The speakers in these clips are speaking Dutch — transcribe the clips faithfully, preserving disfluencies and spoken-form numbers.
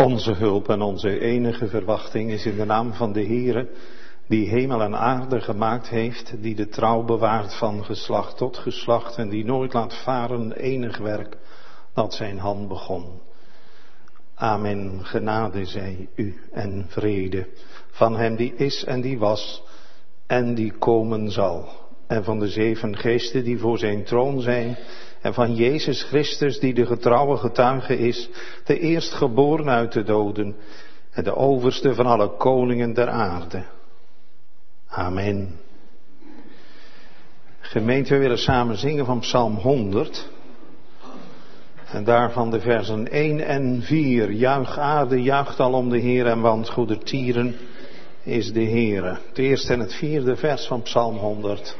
Onze hulp en onze enige verwachting is in de naam van de Heere, die hemel en aarde gemaakt heeft, die de trouw bewaart van geslacht tot geslacht en die nooit laat varen enig werk dat zijn hand begon. Amen, genade zij u en vrede van hem die is en die was en die komen zal. En van de zeven geesten die voor zijn troon zijn en van Jezus Christus die de getrouwe getuige is, de eerstgeboren uit de doden en de overste van alle koningen der aarde. Amen. Gemeente, we willen samen zingen van Psalm honderd. En daarvan de versen één en vier. Juich aarde, juicht al om de Heer en want goedertieren is de Heere. Het eerste en het vierde vers van Psalm honderd.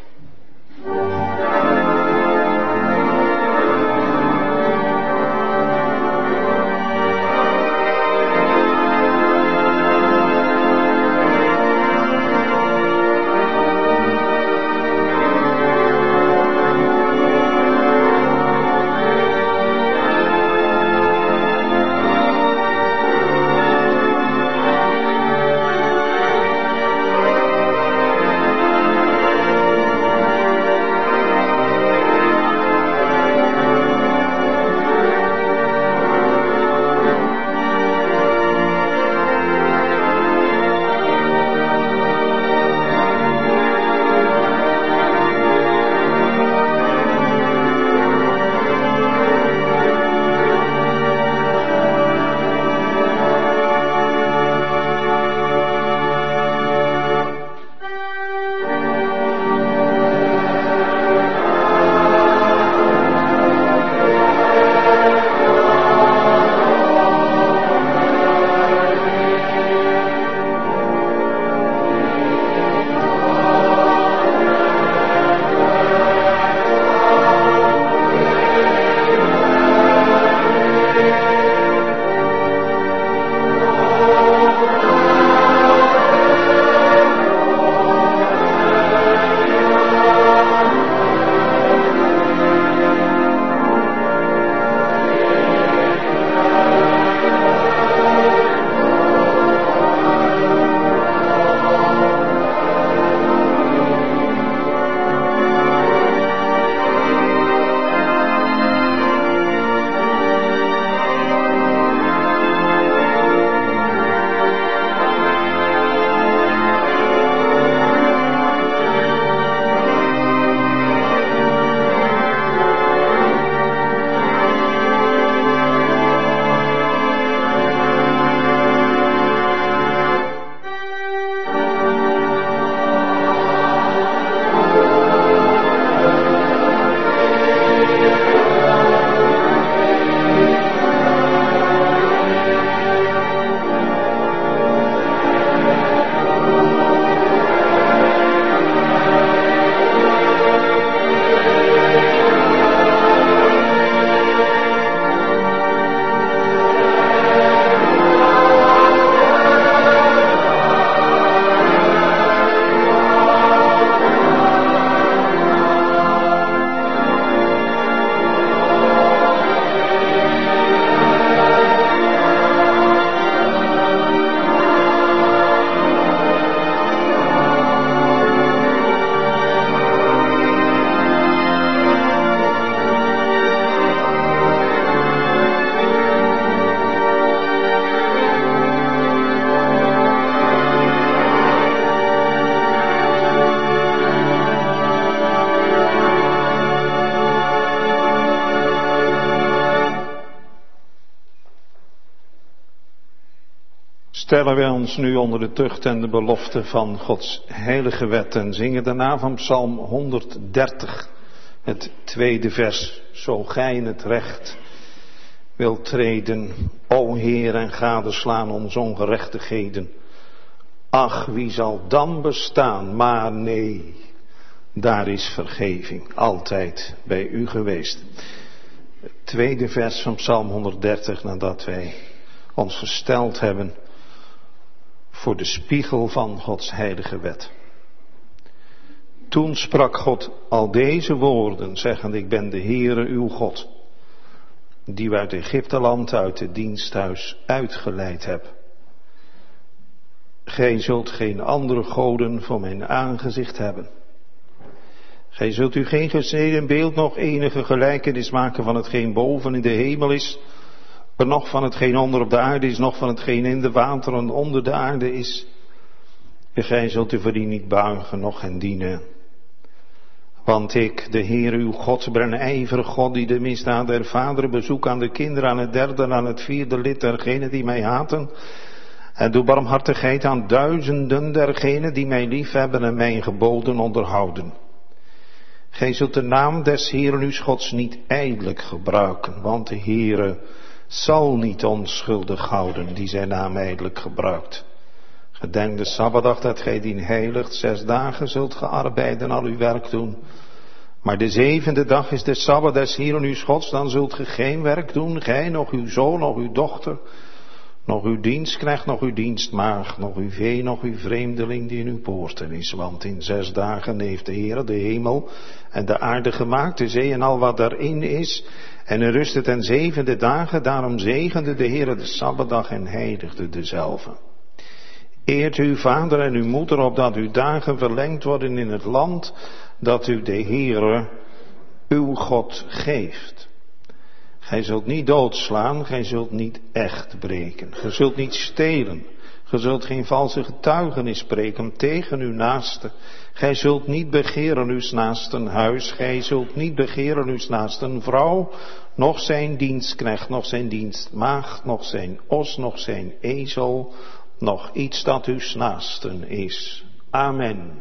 Stellen wij ons nu onder de tucht en de belofte van Gods heilige wet en zingen daarna van Psalm honderddertig, het tweede vers. Zo gij in het recht wilt treden, o Heer, en gadeslaan onze ongerechtigheden. Ach, wie zal dan bestaan? Maar nee, daar is vergeving altijd bij u geweest. Het tweede vers van Psalm honderddertig, nadat wij ons gesteld hebben voor de spiegel van Gods heilige wet. Toen sprak God al deze woorden, zeggende: ik ben de Heere uw God. die u uit Egypteland, uit het diensthuis uitgeleid hebt. Gij zult geen andere goden voor mijn aangezicht hebben. Gij zult u geen gesneden beeld nog enige gelijkenis maken van hetgeen boven in de hemel is, nog van hetgeen onder op de aarde is, nog van hetgeen in de wateren onder de aarde is. En gij zult u voor die niet buigen, noch hen dienen. Want ik, de Heer uw God, ben een ijverig God die de misdaad der vaderen bezoekt aan de kinderen, aan het derde en aan het vierde lid dergenen die mij haten. En doe barmhartigheid aan duizenden dergenen die mij liefhebben en mijn geboden onderhouden. Gij zult de naam des Heeren uw Gods niet ijdelijk gebruiken, want de Heere zal niet onschuldig houden die zijn naam ijdelijk gebruikt. Gedenk de Sabbatdag dat gij dien heiligt, zes dagen zult ge arbeiden en al uw werk doen. Maar de zevende dag is de Sabbat des Heeren uw Gods, dan zult ge geen werk doen, gij, nog uw zoon, nog uw dochter, nog uw dienstknecht, nog uw dienstmaagd, nog uw vee, nog uw vreemdeling die in uw poorten is. Want in zes dagen heeft de Heer de hemel en de aarde gemaakt, de zee en al wat daarin is. En er rustte ten zevende dagen, daarom zegende de Heer de Sabbatdag en heiligde dezelve. Eert uw vader en uw moeder, opdat uw dagen verlengd worden in het land dat u de Heere uw God geeft. Gij zult niet doodslaan, gij zult niet echt breken. Gij zult niet stelen, gij zult geen valse getuigenis spreken tegen uw naaste. Gij zult niet begeren uw naasten huis, gij zult niet begeren uw naasten vrouw, noch zijn dienstknecht, noch zijn dienstmaagd, noch zijn os, noch zijn ezel, nog iets dat uw naasten is. Amen.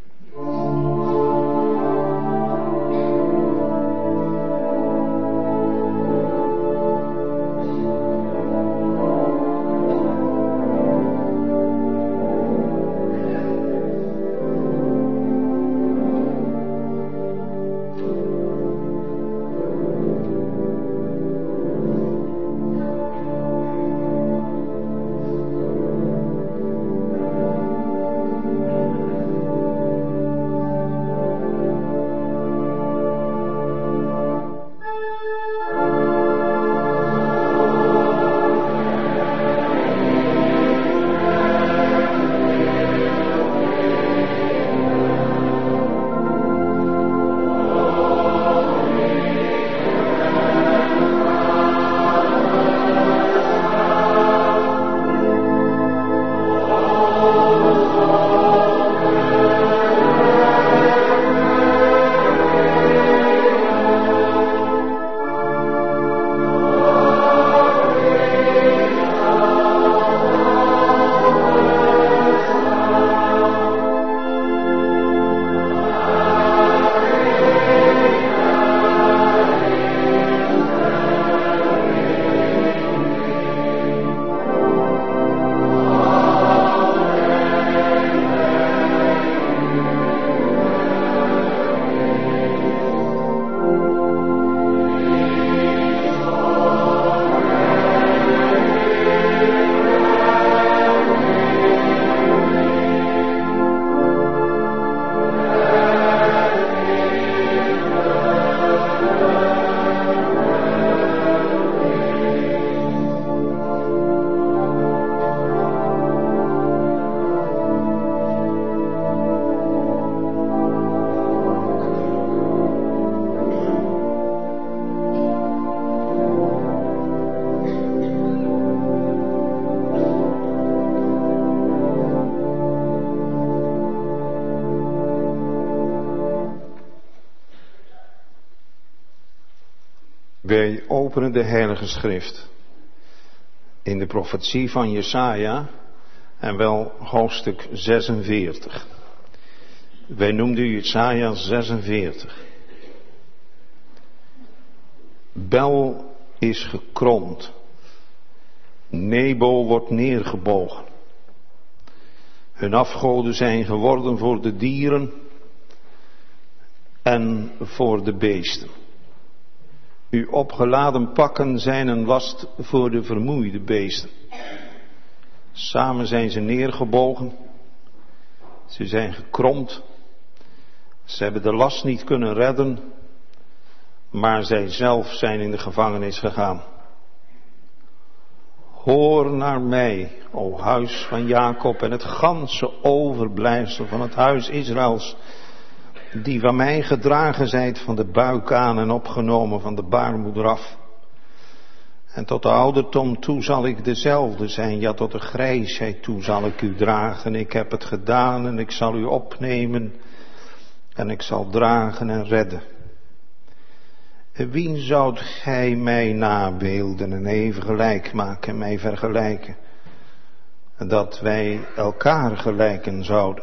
Wij openen de Heilige Schrift in de profetie van Jesaja en wel hoofdstuk zesenveertig. Wij noemden Jesaja zesenveertig. Bel is gekromd. Nebo wordt neergebogen. Hun afgoden zijn geworden voor de dieren en voor de beesten. Uw opgeladen pakken zijn een last voor de vermoeide beesten. Samen zijn ze neergebogen. Ze zijn gekromd. Ze hebben de last niet kunnen redden. maar zij zelf zijn in de gevangenis gegaan. Hoor naar mij, o huis van Jacob en het ganse overblijfsel van het huis Israëls, die van mij gedragen zijt van de buik aan en opgenomen van de baarmoeder af. En tot de ouderdom toe zal ik dezelfde zijn, ja tot de grijsheid toe zal ik u dragen. Ik heb het gedaan en ik zal u opnemen en ik zal dragen en redden. Wien zoudt gij mij nabeelden en even gelijk maken en mij vergelijken, dat wij elkaar gelijken zouden?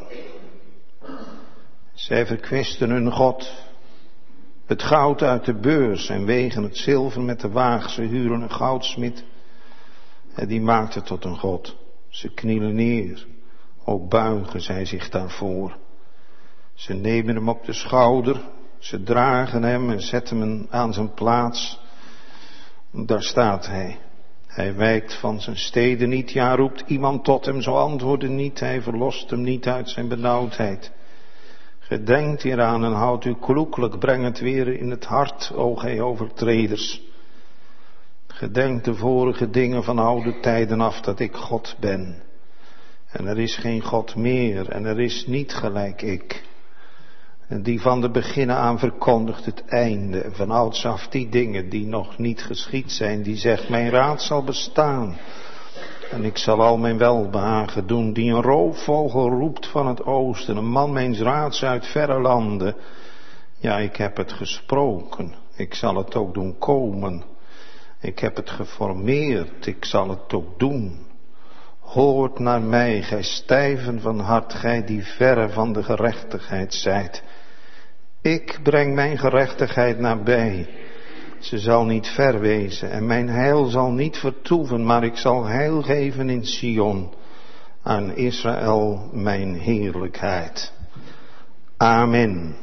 Zij verkwisten hun God, het goud uit de beurs en wegen het zilver met de waag. Ze huren een goudsmid en die maakt het tot een god. Ze knielen neer, ook buigen zij zich daarvoor. Ze nemen hem op de schouder, ze dragen hem en zetten hem aan zijn plaats. Daar staat hij. Hij wijkt van zijn steden niet, ja roept iemand tot hem, zo antwoordde niet. Hij verlost hem niet uit zijn benauwdheid. Gedenkt hieraan en houdt u kloekelijk, breng het weer in het hart, o gij overtreders. Gedenk de vorige dingen van oude tijden af, dat ik God ben. En er is geen God meer, en er is niet gelijk ik. En die van de beginnen aan verkondigt het einde, en van ouds af die dingen die nog niet geschied zijn, die zegt, mijn raad zal bestaan. En ik zal al mijn welbehagen doen, die een roofvogel roept van het oosten, een man mijns raads uit verre landen. Ja, ik heb het gesproken, ik zal het ook doen komen. Ik heb het geformeerd, ik zal het ook doen. Hoort naar mij, gij stijven van hart, gij die verre van de gerechtigheid zijt. Ik breng mijn gerechtigheid nabij. Ze zal niet ver wezen en mijn heil zal niet vertoeven, maar ik zal heil geven in Sion, aan Israël mijn heerlijkheid. Amen.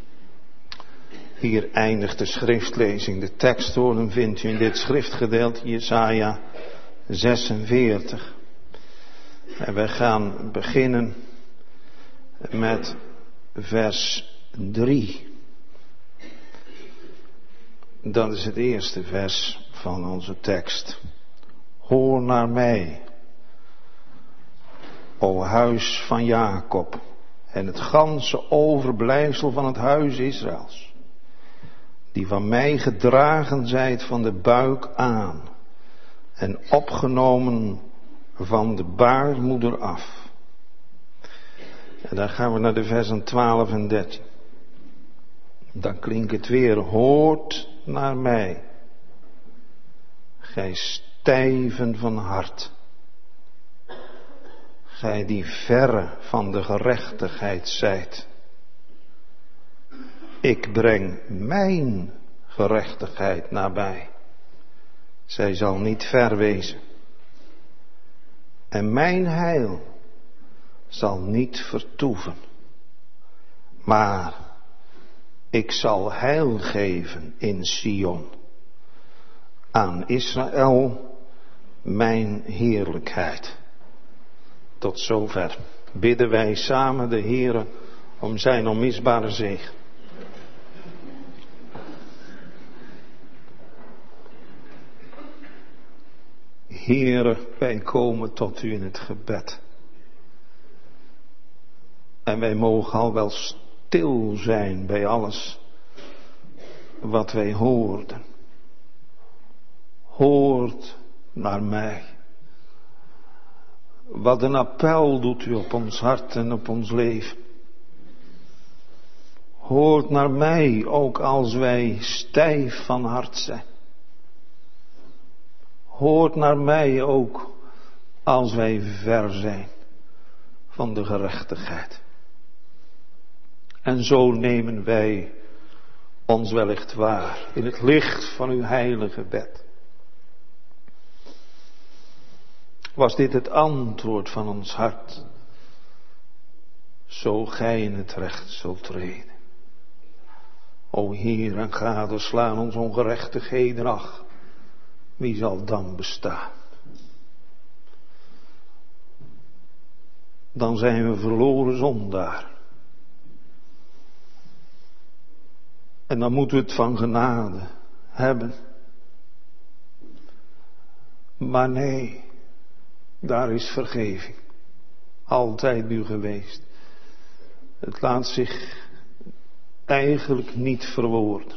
Hier eindigt de schriftlezing. De tekstwoorden vindt u in dit schriftgedeelte, Jesaja zesenveertig. En wij gaan beginnen met vers drie. Dat is het eerste vers van onze tekst. Hoor naar mij, o huis van Jacob, en het ganse overblijfsel van het huis Israëls, die van mij gedragen zijt van de buik aan en opgenomen van de baarmoeder af. En dan gaan we naar de versen twaalf en dertien. Dan klinkt het weer, hoort naar mij, gij stijven van hart, gij die verre van de gerechtigheid zijt. Ik breng mijn gerechtigheid nabij, zij zal niet ver wezen. En mijn heil zal niet vertoeven, maar ik zal heil geven in Sion, aan Israël mijn heerlijkheid. Tot zover bidden wij samen de Heere om zijn onmisbare zegen. Heere, wij komen tot u in het gebed. En wij mogen al wel stil zijn bij alles wat wij hoorden. Hoort naar mij. Wat een appel doet u op ons hart en op ons leven. Hoort naar mij ook als wij stijf van hart zijn. Hoort naar mij ook als wij ver zijn van de gerechtigheid. En zo nemen wij ons wellicht waar in het licht van uw heilige wet. Was dit het antwoord van ons hart, zo gij in het recht zult treden. O Heer, en gadeslaan ons ongerechtigheden ach. Wie zal dan bestaan? Dan zijn we verloren zondaar. En dan moeten we het van genade hebben. Maar nee, daar is vergeving. Altijd nu geweest. Het laat zich eigenlijk niet verwoorden.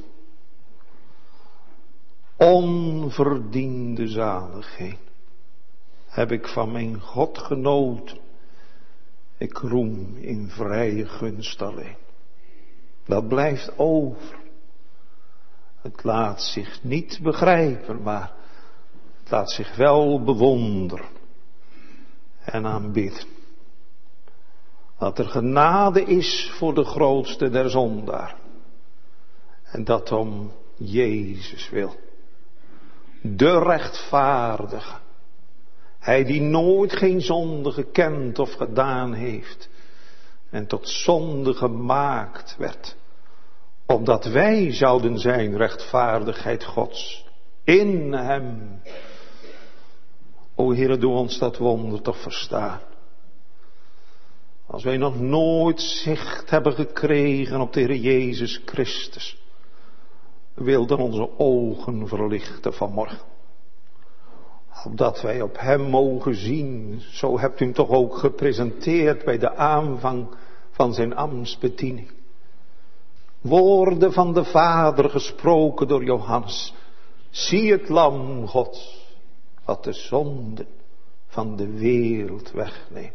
Onverdiende zaligheid heb ik van mijn God genoten. Ik roem in vrije gunst alleen. Dat blijft over. Het laat zich niet begrijpen, maar het laat zich wel bewonderen en aanbidden. Dat er genade is voor de grootste der zondaar. En dat om Jezus wil. De rechtvaardige. Hij die nooit geen zonde gekend of gedaan heeft. En tot zonde gemaakt werd. Opdat wij zouden zijn rechtvaardigheid Gods. In hem. O Heere, doe ons dat wonder toch verstaan. Als wij nog nooit zicht hebben gekregen op de Heer Jezus Christus. Wil dan onze ogen verlichten vanmorgen. Opdat wij op hem mogen zien. Zo hebt u hem toch ook gepresenteerd bij de aanvang van zijn ambtsbediening. Woorden van de Vader gesproken door Johannes. Zie het lam Gods. Wat de zonde van de wereld wegneemt.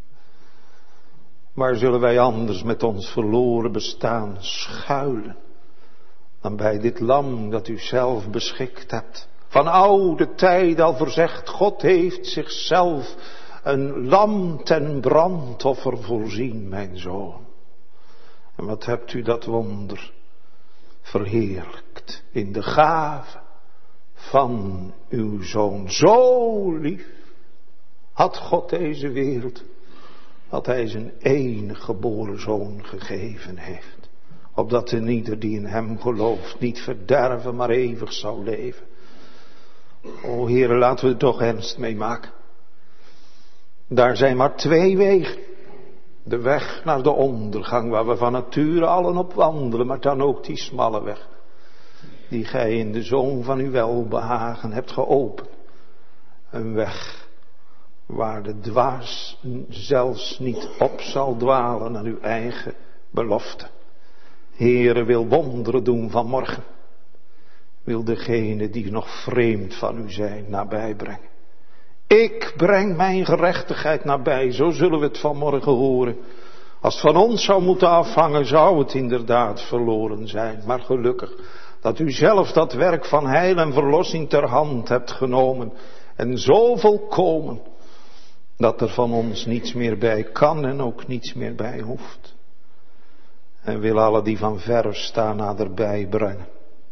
Waar zullen wij anders met ons verloren bestaan schuilen. Dan bij dit lam dat u zelf beschikt hebt. Van oude tijd al verzegd, God heeft zichzelf een lam ten brandoffer voorzien, mijn zoon. En wat hebt u dat wonder verheerlijkt in de gave van uw zoon. Zo lief had God deze wereld, dat hij zijn enige geboren zoon gegeven heeft. Opdat er ieder die in hem gelooft niet verderven, maar eeuwig zal leven. O Heere, laten we er toch ernst mee maken. Daar zijn maar twee wegen. De weg naar de ondergang, waar we van nature allen op wandelen, maar dan ook die smalle weg. Die gij in de Zoon van uw welbehagen hebt geopend. Een weg waar de dwaas zelfs niet op zal dwalen naar uw eigen belofte. Heere wil wonderen doen vanmorgen. Wil degene die nog vreemd van u zijn nabij brengen. Ik breng mijn gerechtigheid nabij, zo zullen we het vanmorgen horen. Als het van ons zou moeten afhangen, zou het inderdaad verloren zijn. Maar gelukkig dat u zelf dat werk van heil en verlossing ter hand hebt genomen. En zo volkomen, dat er van ons niets meer bij kan en ook niets meer bij hoeft. En wil alle die van ver staan naderbij brengen.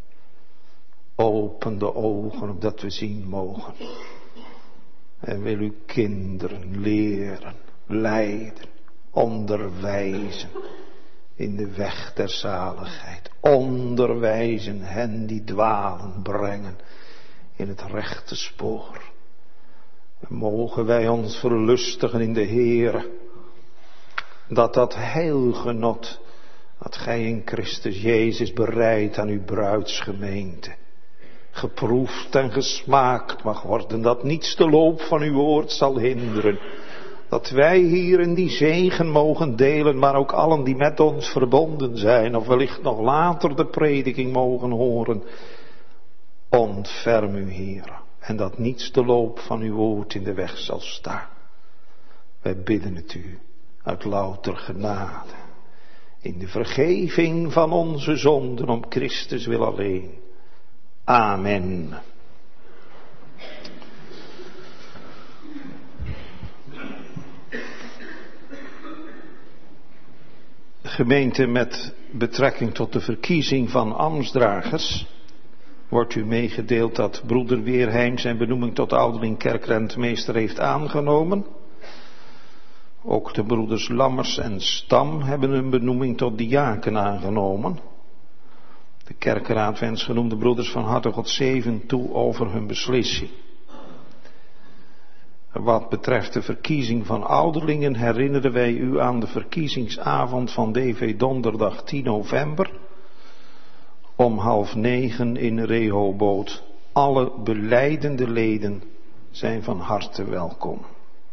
Open de ogen opdat we zien mogen. En wil uw kinderen leren, leiden, onderwijzen in de weg der zaligheid. Onderwijzen hen die dwalen brengen in het rechte spoor. En mogen wij ons verlustigen in de Heere. Dat dat heilgenot dat gij in Christus Jezus bereidt aan uw bruidsgemeente. Geproefd en gesmaakt mag worden, dat niets de loop van uw woord zal hinderen. Dat wij hier in die zegen mogen delen, maar ook allen die met ons verbonden zijn, of wellicht nog later de prediking mogen horen. Ontferm u, Heer, en dat niets de loop van uw woord in de weg zal staan. Wij bidden het u uit louter genade, in de vergeving van onze zonden om Christus wil alleen. Amen. Gemeente, met betrekking tot de verkiezing van ambtsdragers wordt u meegedeeld dat broeder Weerheim zijn benoeming tot ouderling kerkrentmeester heeft aangenomen. Ook de broeders Lammers en Stam hebben hun benoeming tot diaken aangenomen. De kerkenraad wenst genoemde broeders van harte God zegen toe over hun beslissing. Wat betreft de verkiezing van ouderlingen herinneren wij u aan de verkiezingsavond van D V donderdag tien november. om half negen in Rehoboth. Alle belijdende leden zijn van harte welkom.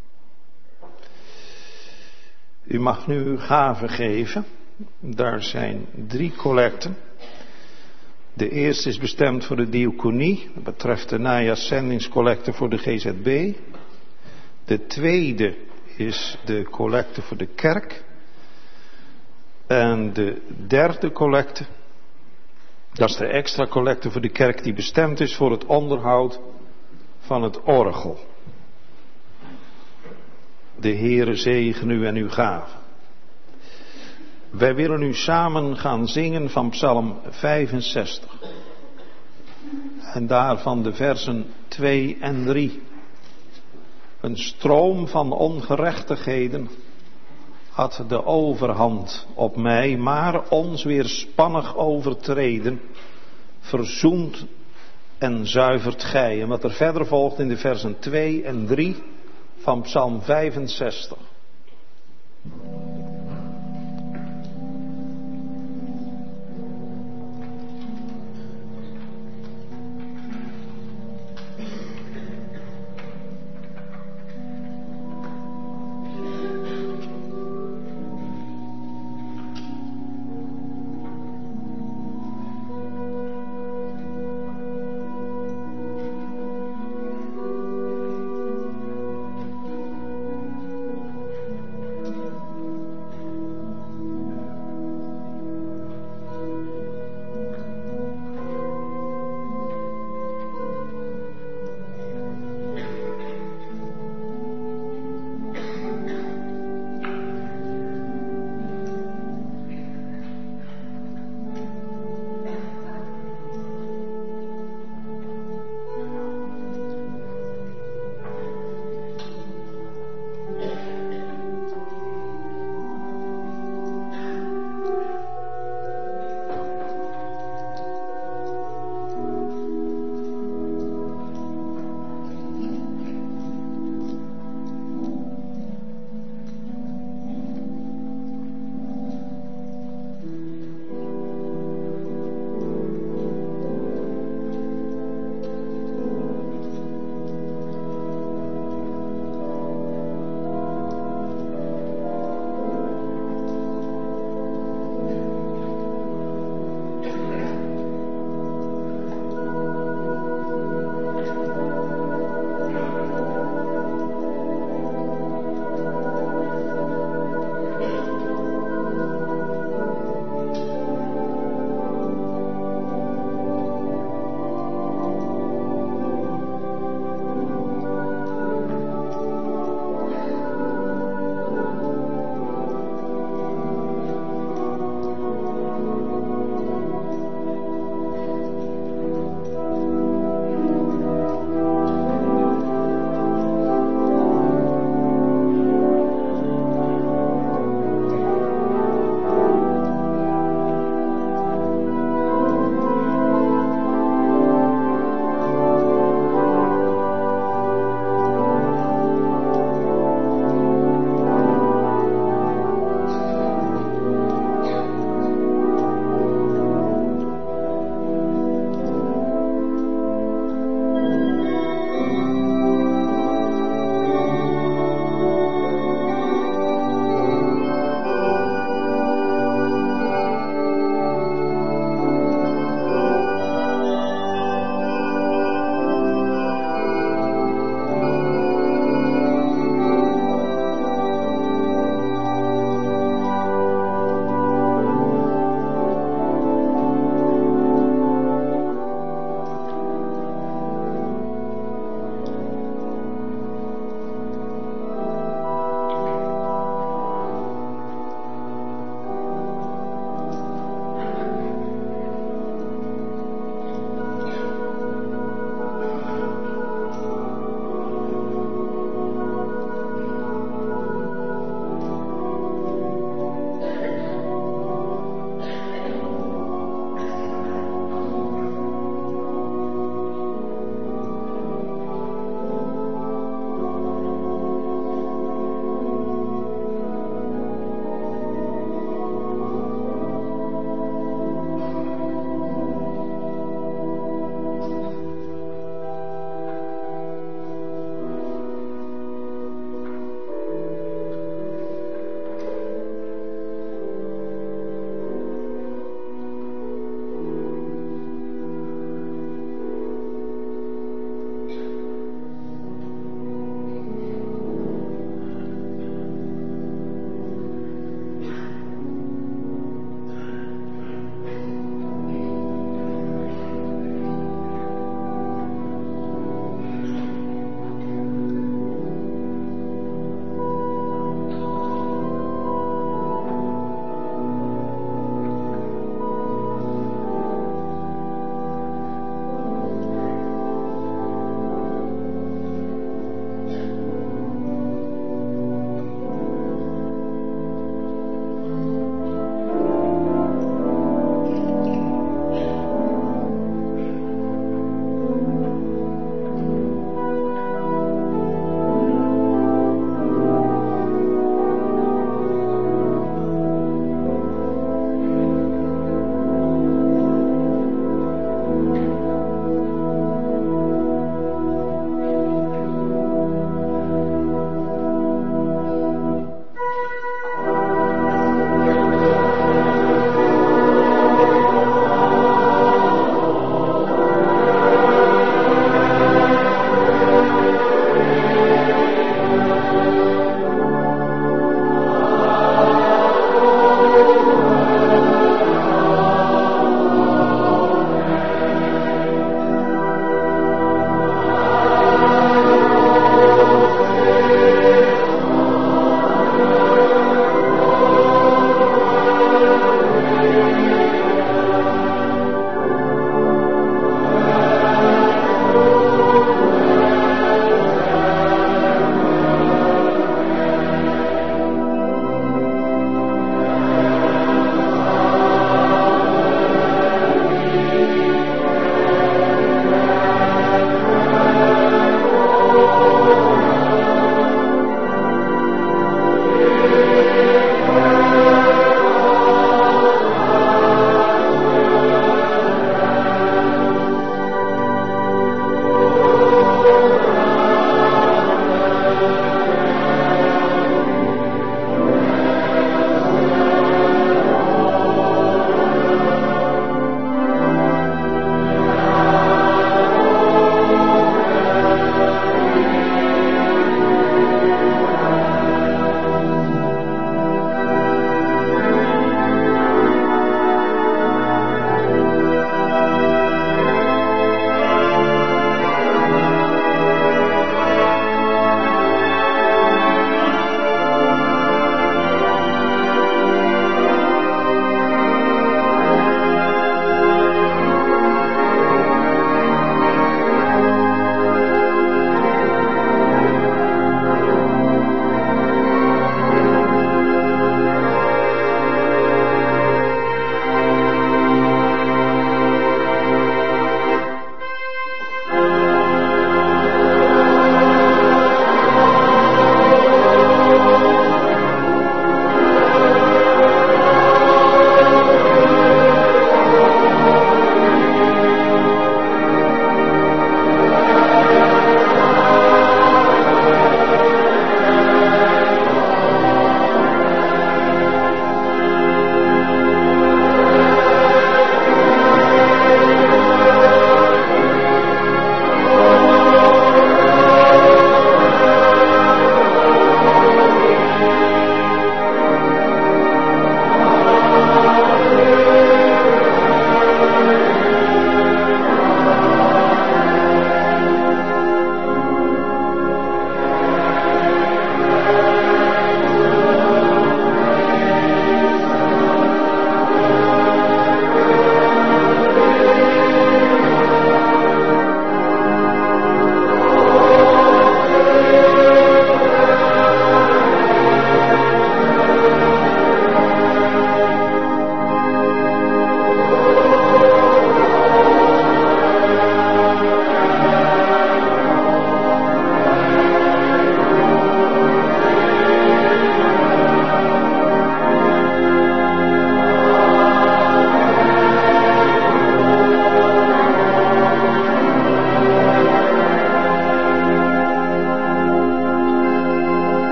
U mag nu uw gaven geven. Daar zijn drie collecten. De eerste is bestemd voor de diaconie. Dat betreft de najaarszendingscollecte voor de G Z B. De tweede is de collecte voor de kerk. En de derde collecte, dat is de extra collecte voor de kerk die bestemd is voor het onderhoud van het orgel. De Heere zegen u en uw gaven. Wij willen nu samen gaan zingen van Psalm vijfenzestig. En daarvan de versen twee en drie. Een stroom van ongerechtigheden had de overhand op mij, maar ons weerspannig overtreden, verzoent en zuivert gij. En wat er verder volgt in de versen twee en drie van Psalm vijfenzestig.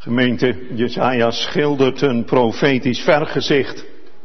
Gemeente, Jesaja schildert een profetisch vergezicht.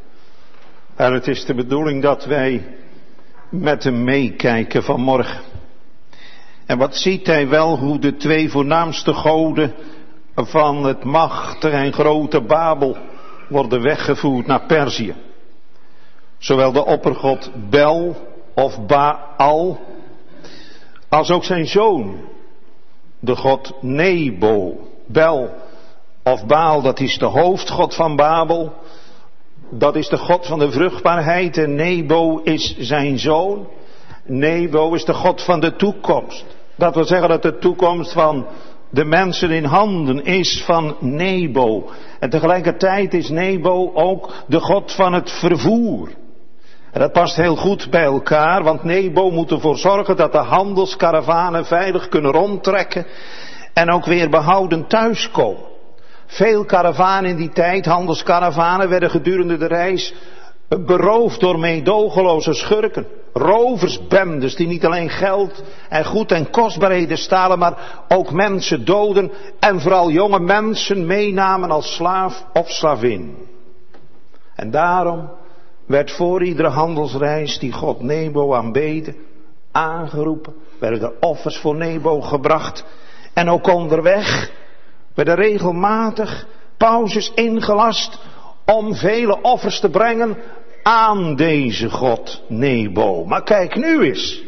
En het is de bedoeling dat wij met hem meekijken vanmorgen. En wat ziet hij wel, hoe de twee voornaamste goden van het machtige en grote Babel worden weggevoerd naar Perzië. Zowel de oppergod Bel of Baal, als ook zijn zoon, de god Nebo. Bel of Baal, dat is de hoofdgod van Babel. Dat is de god van de vruchtbaarheid en Nebo is zijn zoon. Nebo is de god van de toekomst. Dat wil zeggen dat de toekomst van de mensen in handen is van Nebo. En tegelijkertijd is Nebo ook de god van het vervoer. En dat past heel goed bij elkaar, want Nebo moet ervoor zorgen dat de handelskaravanen veilig kunnen rondtrekken en ook weer behouden thuiskomen. Veel karavanen in die tijd, handelskaravanen, werden gedurende de reis beroofd door meedogenloze schurken. Roversbendes die niet alleen geld en goed en kostbaarheden stalen, maar ook mensen doden en vooral jonge mensen meenamen als slaaf of slavin. En daarom werd voor iedere handelsreis die god Nebo aanbeden, aangeroepen, werden er offers voor Nebo gebracht en ook onderweg werden regelmatig pauzes ingelast om vele offers te brengen aan deze god Nebo. Maar kijk nu eens.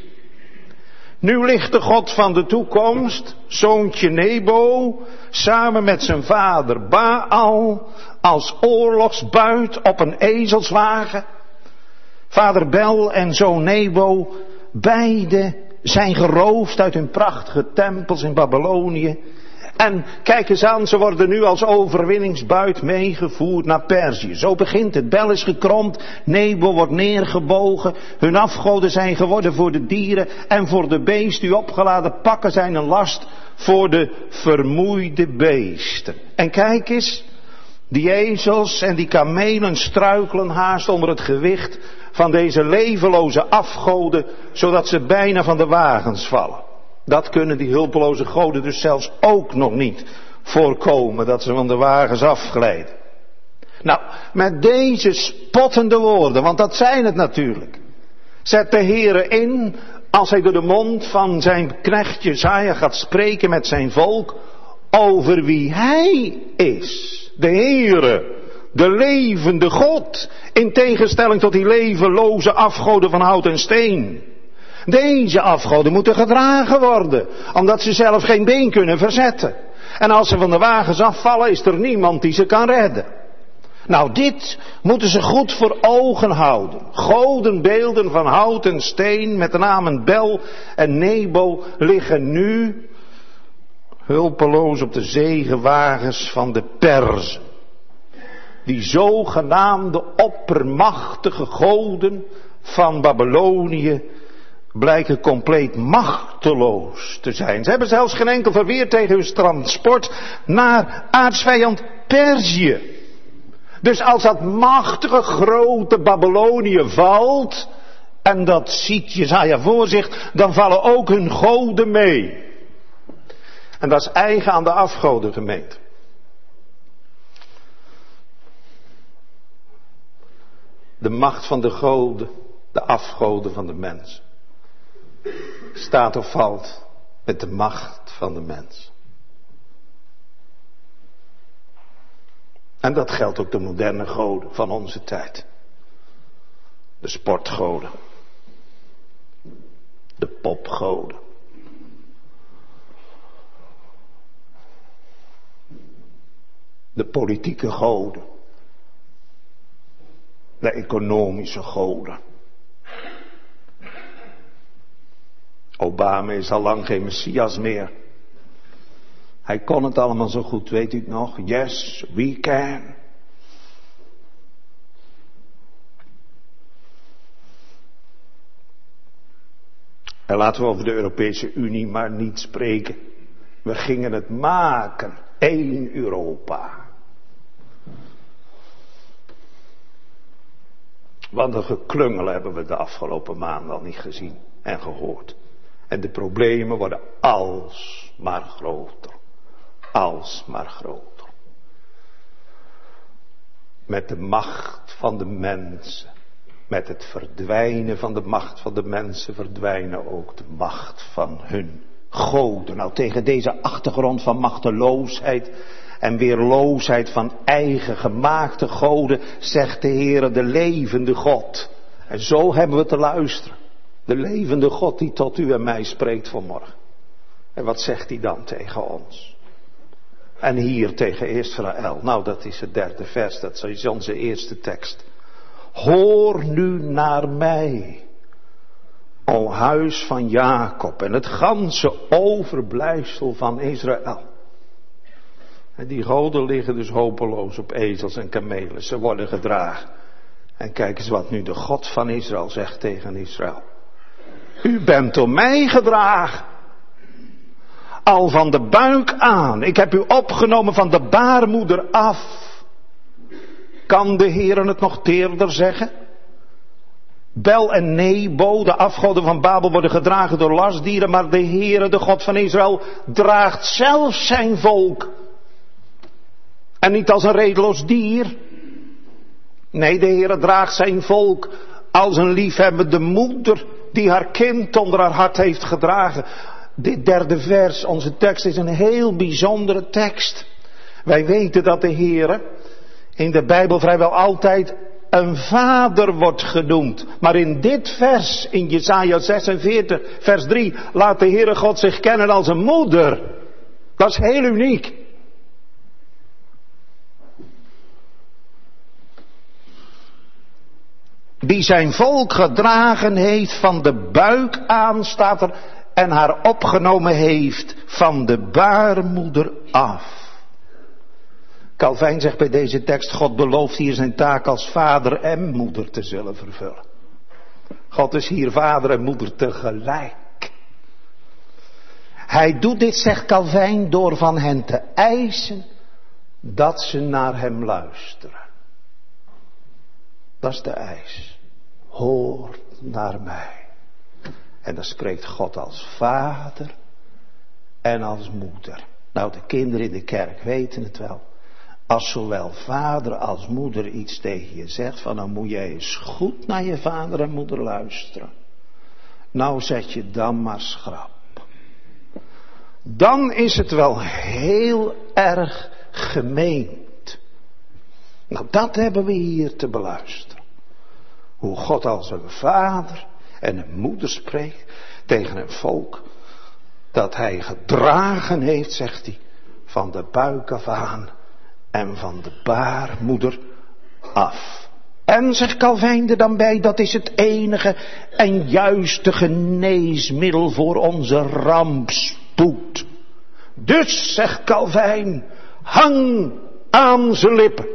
Nu ligt de god van de toekomst, zoontje Nebo, samen met zijn vader Baal als oorlogsbuit op een ezelswagen. Vader Bel en zoon Nebo, beide zijn geroofd uit hun prachtige tempels in Babylonië. En kijk eens aan, ze worden nu als overwinningsbuit meegevoerd naar Perzië. Zo begint het. Bel is gekromd, Nebo wordt neergebogen. Hun afgoden zijn geworden voor de dieren en voor de beesten. Uw opgeladen pakken zijn een last voor de vermoeide beesten. En kijk eens, die ezels en die kamelen struikelen haast onder het gewicht van deze levenloze afgoden, zodat ze bijna van de wagens vallen. Dat kunnen die hulpeloze goden dus zelfs ook nog niet voorkomen, dat ze van de wagens afglijden. Nou, met deze spottende woorden, want dat zijn het natuurlijk, zet de Heere in, als hij door de mond van zijn knecht Jesaja gaat spreken met zijn volk, over wie hij is. De Heere, de levende God, in tegenstelling tot die levenloze afgoden van hout en steen. Deze afgoden moeten gedragen worden, omdat ze zelf geen been kunnen verzetten. En als ze van de wagens afvallen, is er niemand die ze kan redden. Nou, dit moeten ze goed voor ogen houden. Godenbeelden van hout en steen met de namen Bel en Nebo liggen nu hulpeloos op de zegenwagens van de Perzen. Die zogenaamde oppermachtige goden van Babylonië blijken compleet machteloos te zijn. Ze hebben zelfs geen enkel verweer tegen hun transport naar aartsvijand Perzië. Dus als dat machtige grote Babylonië valt, en dat ziet Jesaja voor zich, dan vallen ook hun goden mee. En dat is eigen aan de afgodengemeente. De macht van de goden, de afgoden van de mens, staat of valt met de macht van de mens. En dat geldt ook de moderne goden van onze tijd. De sportgoden. De popgoden. De politieke goden. De economische goden. Obama is al lang geen Messias meer. Hij kon het allemaal zo goed, weet u het nog? Yes, we can. En laten we over de Europese Unie maar niet spreken. We gingen het maken. Eén Europa. Wat een geklungel hebben we de afgelopen maanden al niet gezien en gehoord. En de problemen worden alsmaar groter. Alsmaar groter. met de macht van de mensen. Met het verdwijnen van de macht van de mensen verdwijnen ook de macht van hun goden. Nou, tegen deze achtergrond van machteloosheid en weerloosheid van eigen gemaakte goden zegt de Heere, de levende God. En zo hebben we te luisteren. De levende God die tot u en mij spreekt vanmorgen. En wat zegt hij dan tegen ons? En hier tegen Israël. Nou, dat is het derde vers. Dat is onze eerste tekst. Hoor nu naar mij, o huis van Jacob en het ganse overblijfsel van Israël. En die goden liggen dus hopeloos op ezels en kamelen. Ze worden gedragen. En kijk eens wat nu de God van Israël zegt tegen Israël. U bent door mij gedragen. Al van de buik aan. Ik heb u opgenomen van de baarmoeder af. Kan de Heere het nog teerder zeggen? Bel en Nebo, de afgoden van Babel, worden gedragen door lastdieren. Maar de Heere, de God van Israël, draagt zelf zijn volk. En niet als een redeloos dier. Nee, de Heere draagt zijn volk als een liefhebbende moeder die haar kind onder haar hart heeft gedragen. Dit derde vers, onze tekst, is een heel bijzondere tekst. Wij weten dat de Heere in de Bijbel vrijwel altijd een vader wordt genoemd. Maar in dit vers, in Jesaja zesenveertig, vers drie, laat de Heere God zich kennen als een moeder. Dat is heel uniek. Die zijn volk gedragen heeft van de buik aan, staat er, en haar opgenomen heeft van de baarmoeder af. Calvijn zegt bij deze tekst, God belooft hier zijn taak als vader en moeder te zullen vervullen. God is hier vader en moeder tegelijk. Hij doet dit, zegt Calvijn, door van hen te eisen dat ze naar hem luisteren. Dat is de eis. Hoor naar mij. En dan spreekt God als vader en als moeder. Nou, de kinderen in de kerk weten het wel. Als zowel vader als moeder iets tegen je zegt, van dan moet jij eens goed naar je vader en moeder luisteren. Nou zet je dan maar schrap. Dan is het wel heel erg gemeend. Nou, dat hebben we hier te beluisteren. Hoe God als een vader en een moeder spreekt tegen een volk dat hij gedragen heeft, zegt hij, van de buik af aan en van de baarmoeder af. En, zegt Calvijn er dan bij, dat is het enige en juiste geneesmiddel voor onze rampspoed. Dus, zegt Calvijn, hang aan zijn lippen.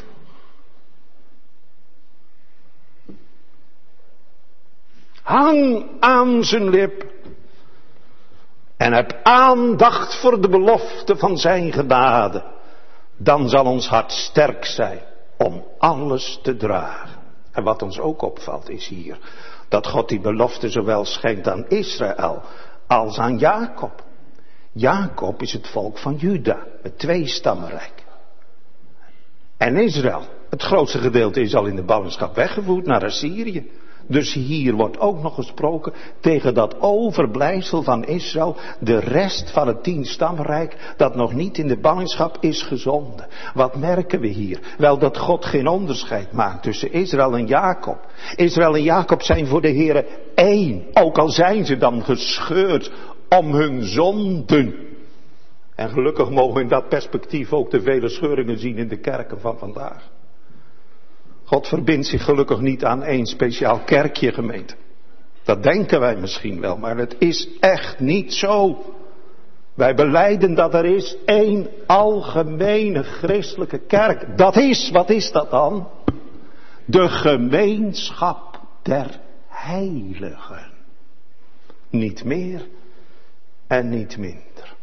Hang aan zijn lip. En heb aandacht voor de belofte van zijn genade. Dan zal ons hart sterk zijn om alles te dragen. En wat ons ook opvalt is hier, dat God die belofte zowel schenkt aan Israël als aan Jacob. Jacob is het volk van Juda, het tweestammenrijk. En Israël, het grootste gedeelte is al in de ballingschap weggevoerd naar Assyrië. Dus hier wordt ook nog gesproken tegen dat overblijfsel van Israël, de rest van het tienstammenrijk dat nog niet in de ballingschap is gezonden. Wat merken we hier? Wel dat God geen onderscheid maakt tussen Israël en Jacob. Israël en Jacob zijn voor de Heere één, ook al zijn ze dan gescheurd om hun zonden. En gelukkig mogen we in dat perspectief ook de vele scheuringen zien in de kerken van vandaag. God verbindt zich gelukkig niet aan één speciaal kerkje, gemeente. Dat denken wij misschien wel, maar het is echt niet zo. Wij belijden dat er is één algemene christelijke kerk. Dat is, wat is dat dan? De gemeenschap der heiligen. Niet meer en niet minder.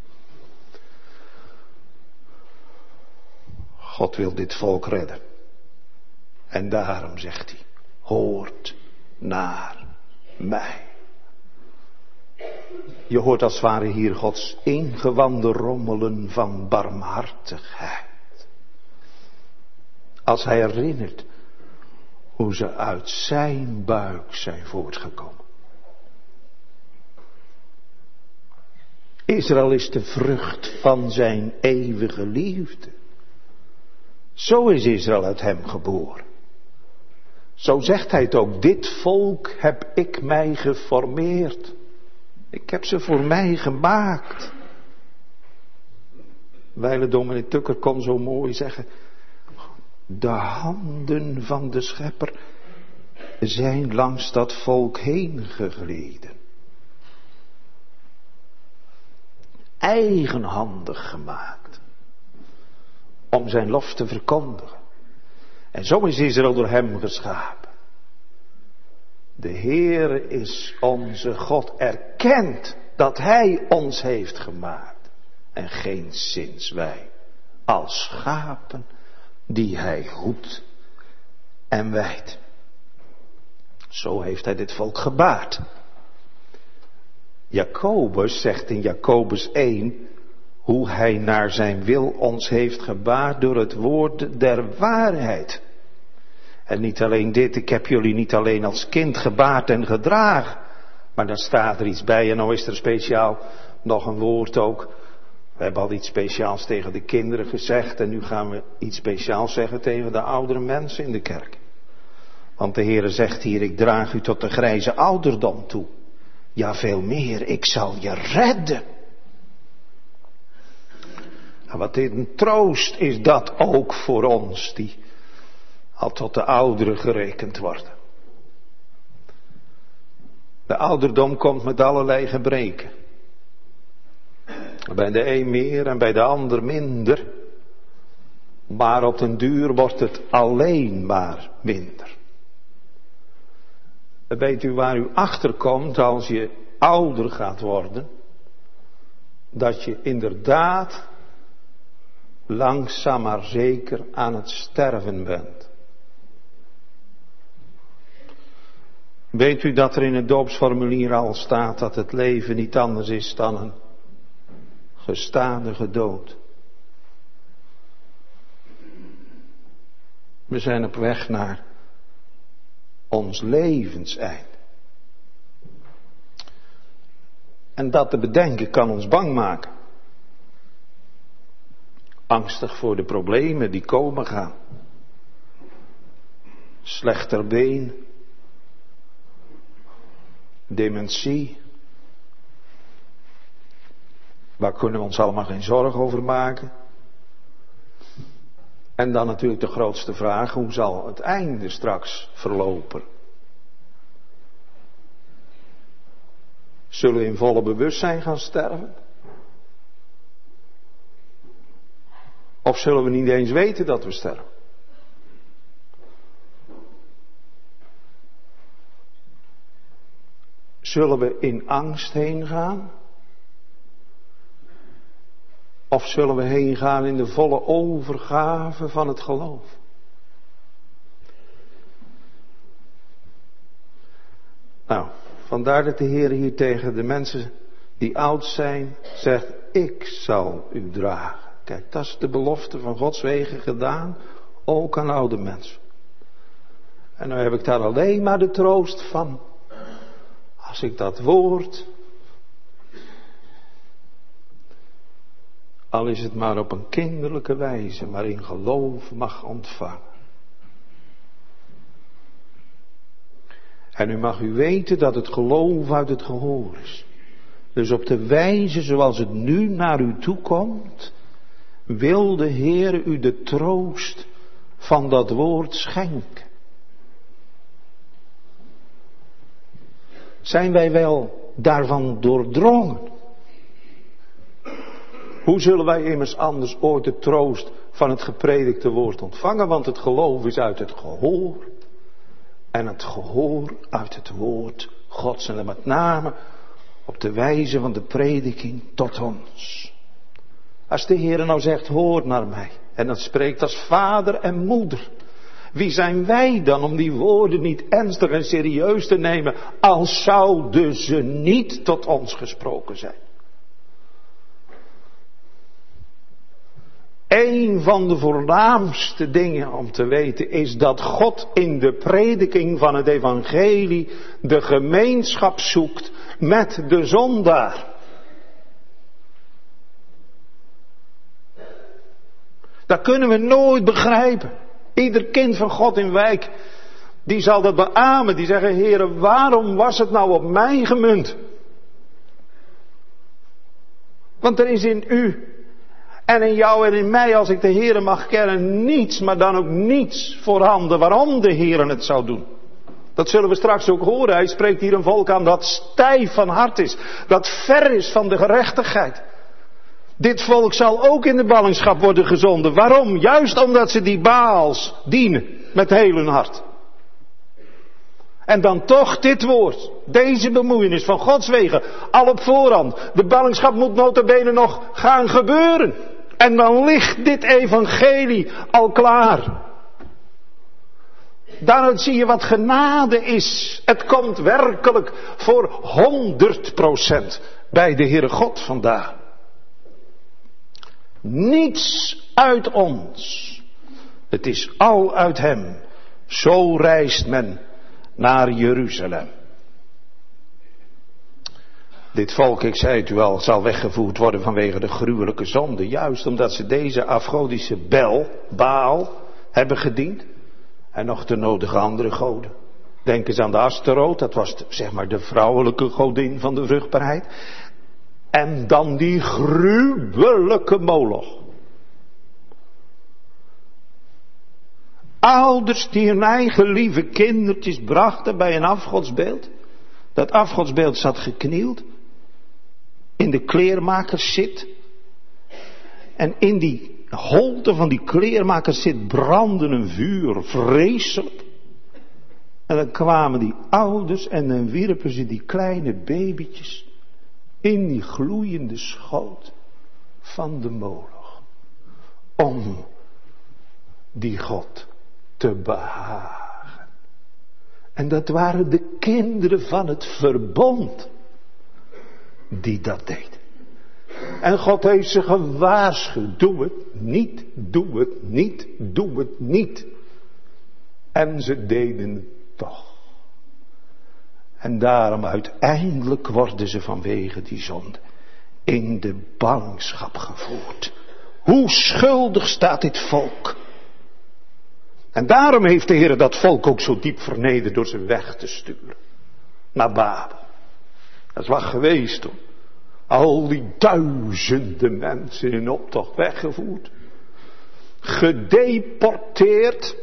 God wil dit volk redden. En daarom zegt hij, hoort naar mij. Je hoort als het ware hier Gods ingewanden rommelen van barmhartigheid. Als hij herinnert hoe ze uit zijn buik zijn voortgekomen. Israël is de vrucht van zijn eeuwige liefde. Zo is Israël uit hem geboren. Zo zegt hij het ook. Dit volk heb ik mij geformeerd. Ik heb ze voor mij gemaakt. Wijle dominee Tukker kon zo mooi zeggen. De handen van de schepper zijn langs dat volk heen gegleden. Eigenhandig gemaakt. Om zijn lof te verkondigen. En zo is Israël door hem geschapen. De Heere is onze God. Erkent dat hij ons heeft gemaakt. En geenszins wij. Als schapen die hij hoedt en wijdt. Zo heeft hij dit volk gebaard. Jacobus zegt in Jacobus één hoe hij naar zijn wil ons heeft gebaard door het woord der waarheid. En niet alleen dit, ik heb jullie niet alleen als kind gebaard en gedragen, maar dan staat er iets bij en nou is er speciaal nog een woord ook. We hebben al iets speciaals tegen de kinderen gezegd en nu gaan we iets speciaals zeggen tegen de oudere mensen in de kerk. Want de Heere zegt hier, ik draag u tot de grijze ouderdom toe. Ja, veel meer, ik zal je redden. En wat een troost is dat ook voor ons, die al tot de ouderen gerekend worden. De ouderdom komt met allerlei gebreken. Bij de een meer en bij de ander minder. Maar op den duur wordt het alleen maar minder. Weet u waar u achter komt als je ouder gaat worden? Dat je inderdaad langzaam maar zeker aan het sterven bent. Weet u dat er in het doopsformulier al staat dat het leven niet anders is dan een gestadige dood? We zijn op weg naar ons levenseind. En dat te bedenken kan ons bang maken. Angstig voor de problemen die komen gaan. Slechter been. Dementie. Waar kunnen we ons allemaal geen zorgen over maken? En dan natuurlijk de grootste vraag, hoe zal het einde straks verlopen? Zullen we in volle bewustzijn gaan sterven? Of zullen we niet eens weten dat we sterven? Zullen we in angst heen gaan? Of zullen we heen gaan in de volle overgave van het geloof? Nou, vandaar dat de Heer hier tegen de mensen die oud zijn zegt, ik zal u dragen. Kijk, dat is de belofte van Gods wegen gedaan, ook aan oude mensen. En nu heb ik daar alleen maar de troost van. Als ik dat woord, al is het maar op een kinderlijke wijze, maar in geloof mag ontvangen. En u mag u weten dat het geloof uit het gehoor is. Dus op de wijze zoals het nu naar u toe komt, wil de Heer u de troost van dat woord schenken. Zijn wij wel daarvan doordrongen? Hoe zullen wij immers anders ooit de troost van het gepredikte woord ontvangen? Want het geloof is uit het gehoor. En het gehoor uit het woord Gods. En met name op de wijze van de prediking tot ons. Als de Heer nou zegt, hoor naar mij. En dat spreekt als vader en moeder. Wie zijn wij dan om die woorden niet ernstig en serieus te nemen, als zouden ze niet tot ons gesproken zijn? Een van de voornaamste dingen om te weten is dat God in de prediking van het evangelie de gemeenschap zoekt met de zondaar. Dat kunnen we nooit begrijpen. Ieder kind van God in Wijk, die zal dat beamen. Die zeggen, Heere, waarom was het nou op mij gemunt? Want er is in u en in jou en in mij, als ik de Heere mag kennen, niets, maar dan ook niets voorhanden waarom de Heere het zou doen. Dat zullen we straks ook horen. Hij spreekt hier een volk aan dat stijf van hart is. Dat ver is van de gerechtigheid. Dit volk zal ook in de ballingschap worden gezonden. Waarom? Juist omdat ze die Baals dienen met heel hun hart. En dan toch dit woord. Deze bemoeienis van Gods wegen. Al op voorhand. De ballingschap moet nota bene nog gaan gebeuren. En dan ligt dit evangelie al klaar. Daaruit zie je wat genade is. Het komt werkelijk voor honderd procent bij de Heere God vandaan. Niets uit ons. Het is al uit hem. Zo reist men naar Jeruzalem. Dit volk, ik zei het u al, zal weggevoerd worden vanwege de gruwelijke zonde. Juist omdat ze deze afgodische Bel, Baal, hebben gediend. En nog de nodige andere goden. Denk eens aan de Astaroth, dat was de, zeg maar de vrouwelijke godin van de vruchtbaarheid. En dan die gruwelijke Moloch. Ouders die hun eigen lieve kindertjes brachten bij een afgodsbeeld. Dat afgodsbeeld zat geknield. In de kleermakers zit. En in die holte van die kleermakers zit brandde een vuur. Vreselijk. En dan kwamen die ouders en dan wierpen ze die kleine babytjes in die gloeiende schoot van de Moloch. Om die God te behagen. En dat waren de kinderen van het verbond die dat deden. En God heeft ze gewaarschuwd. Doe het niet, doe het niet, doe het niet. En ze deden het toch. En daarom uiteindelijk worden ze vanwege die zonde in de ballingschap gevoerd. Hoe schuldig staat dit volk? En daarom heeft de Heer dat volk ook zo diep vernederd door ze weg te sturen. Naar Babel. Dat is wat geweest toen. Al die duizenden mensen in optocht weggevoerd. Gedeporteerd.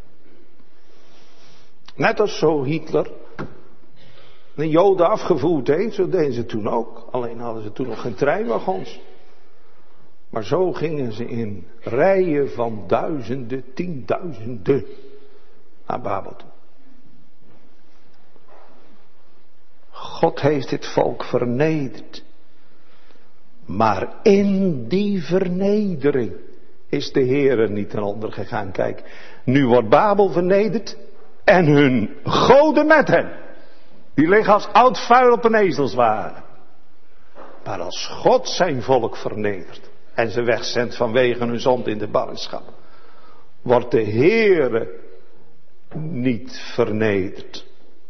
Net als zo Hitler de Joden afgevoerd heeft, zo deden ze toen ook. Alleen hadden ze toen nog geen treinwagons. Maar zo gingen ze in rijen van duizenden, tienduizenden naar Babel toe. God heeft dit volk vernederd. Maar in die vernedering is de Heere niet ten onder gegaan. Kijk, nu wordt Babel vernederd en hun goden met hen. Die liggen als oud vuil op een ezelswagen. Maar als God zijn volk vernedert en ze wegzendt vanwege hun zonde in de ballingschap, wordt de Heere niet vernederd.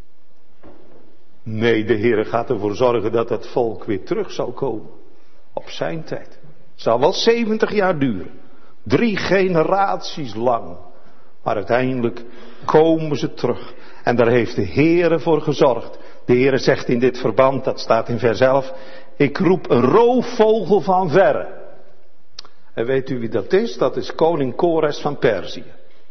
Nee, de Heere gaat ervoor zorgen dat het volk weer terug zal komen. Op zijn tijd. Het zal wel zeventig jaar duren. Drie generaties lang. Maar uiteindelijk komen ze terug. En daar heeft de Heere voor gezorgd. De Heere zegt in dit verband, dat staat in vers elf. Ik roep een roofvogel van verre. En weet u wie dat is? Dat is koning Kores van Perzië.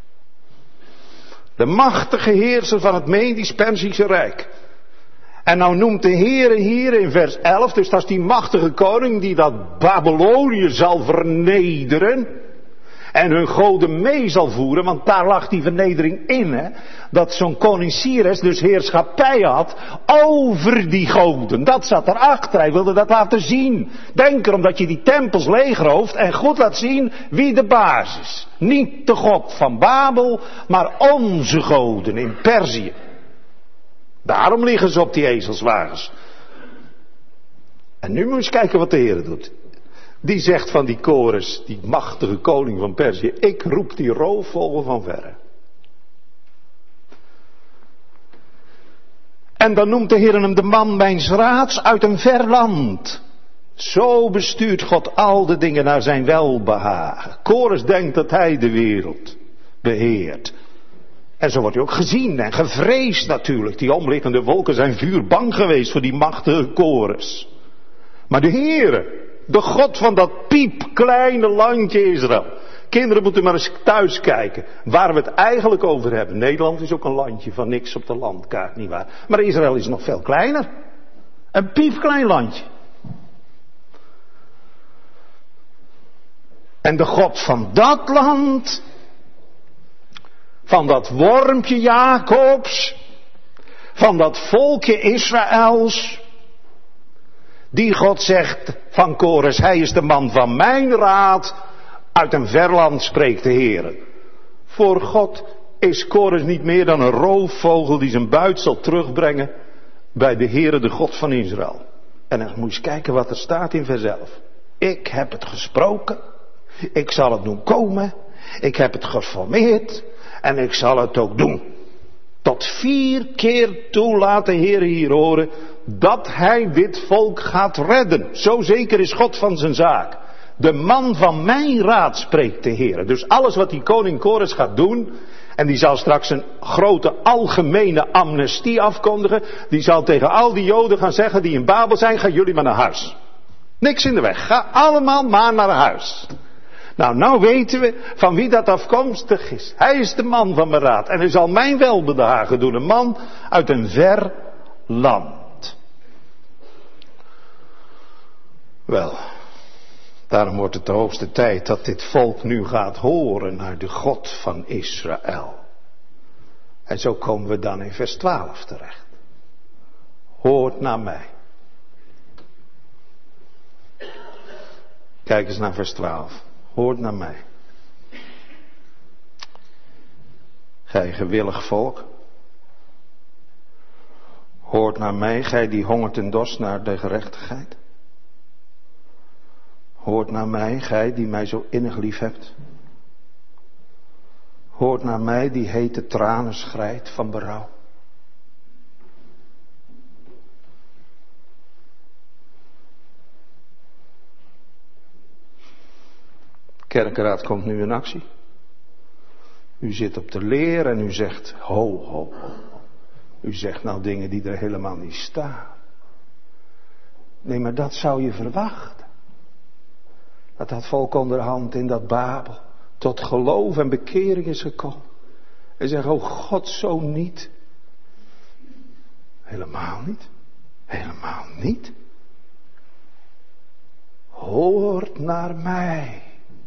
De machtige heerser van het Medisch-Perzische Rijk. En nou noemt de Heere hier in vers elf, dus dat is die machtige koning die dat Babylonië zal vernederen. En hun goden mee zal voeren, want daar lag die vernedering in, hè. Dat zo'n koning Cyrus dus heerschappij had over die goden. Dat zat erachter, hij wilde dat laten zien. Denk erom dat je die tempels leegrooft en goed laat zien wie de baas is. Niet de God van Babel, maar onze goden in Perzië. Daarom liggen ze op die ezelswagens. En nu moet je eens kijken wat de Heer doet. Die zegt van die Kores, die machtige koning van Perzië, ik roep die roofvogel van verre. En dan noemt de Heer hem de man mijns raads uit een ver land. Zo bestuurt God al de dingen naar zijn welbehagen. Kores denkt dat hij de wereld beheert. En zo wordt hij ook gezien en gevreesd natuurlijk. Die omliggende volken zijn vuurbang geweest voor die machtige Kores. Maar de Heere, de God van dat piepkleine landje Israël. Kinderen moeten maar eens thuis kijken waar we het eigenlijk over hebben. Nederland is ook een landje van niks op de landkaart, nietwaar? Maar Israël is nog veel kleiner. Een piepklein landje. En de God van dat land, van dat wormpje Jacobs, van dat volkje Israëls, die God zegt van Kores, hij is de man van mijn raad, uit een ver land spreekt de Heer. Voor God is Kores niet meer dan een roofvogel die zijn buit zal terugbrengen bij de Heere, de God van Israël. En dan moet je eens kijken wat er staat in vers elf. Ik heb het gesproken, ik zal het doen komen, ik heb het geformeerd en ik zal het ook doen. Tot vier keer toe laat de Heer hier horen dat hij dit volk gaat redden. Zo zeker is God van zijn zaak. De man van mijn raad spreekt de Heer. Dus alles wat die koning Kores gaat doen, en die zal straks een grote algemene amnestie afkondigen, die zal tegen al die Joden gaan zeggen die in Babel zijn, gaan jullie maar naar huis. Niks in de weg, ga allemaal maar naar huis. Nou, nou weten we van wie dat afkomstig is. Hij is de man van mijn raad en hij zal mijn welbehagen doen. Een man uit een ver land. Wel, daarom wordt het de hoogste tijd dat dit volk nu gaat horen naar de God van Israël. En zo komen we dan in vers twaalf terecht. Hoort naar mij. Kijk eens naar vers twaalf. Hoort naar mij. Gij gewillig volk. Hoort naar mij, gij die hongert en dorst naar de gerechtigheid. Hoort naar mij, gij die mij zo innig lief hebt. Hoort naar mij, die hete tranen schrijdt van berouw. Kerkenraad komt nu in actie. U zit op de leer en u zegt, ho, ho, ho. U zegt nou dingen die er helemaal niet staan. Nee, maar dat zou je verwachten. Dat dat volk onderhand in dat Babel tot geloof en bekering is gekomen. En zegt, oh God, zo niet. Helemaal niet. Helemaal niet. Hoort naar mij.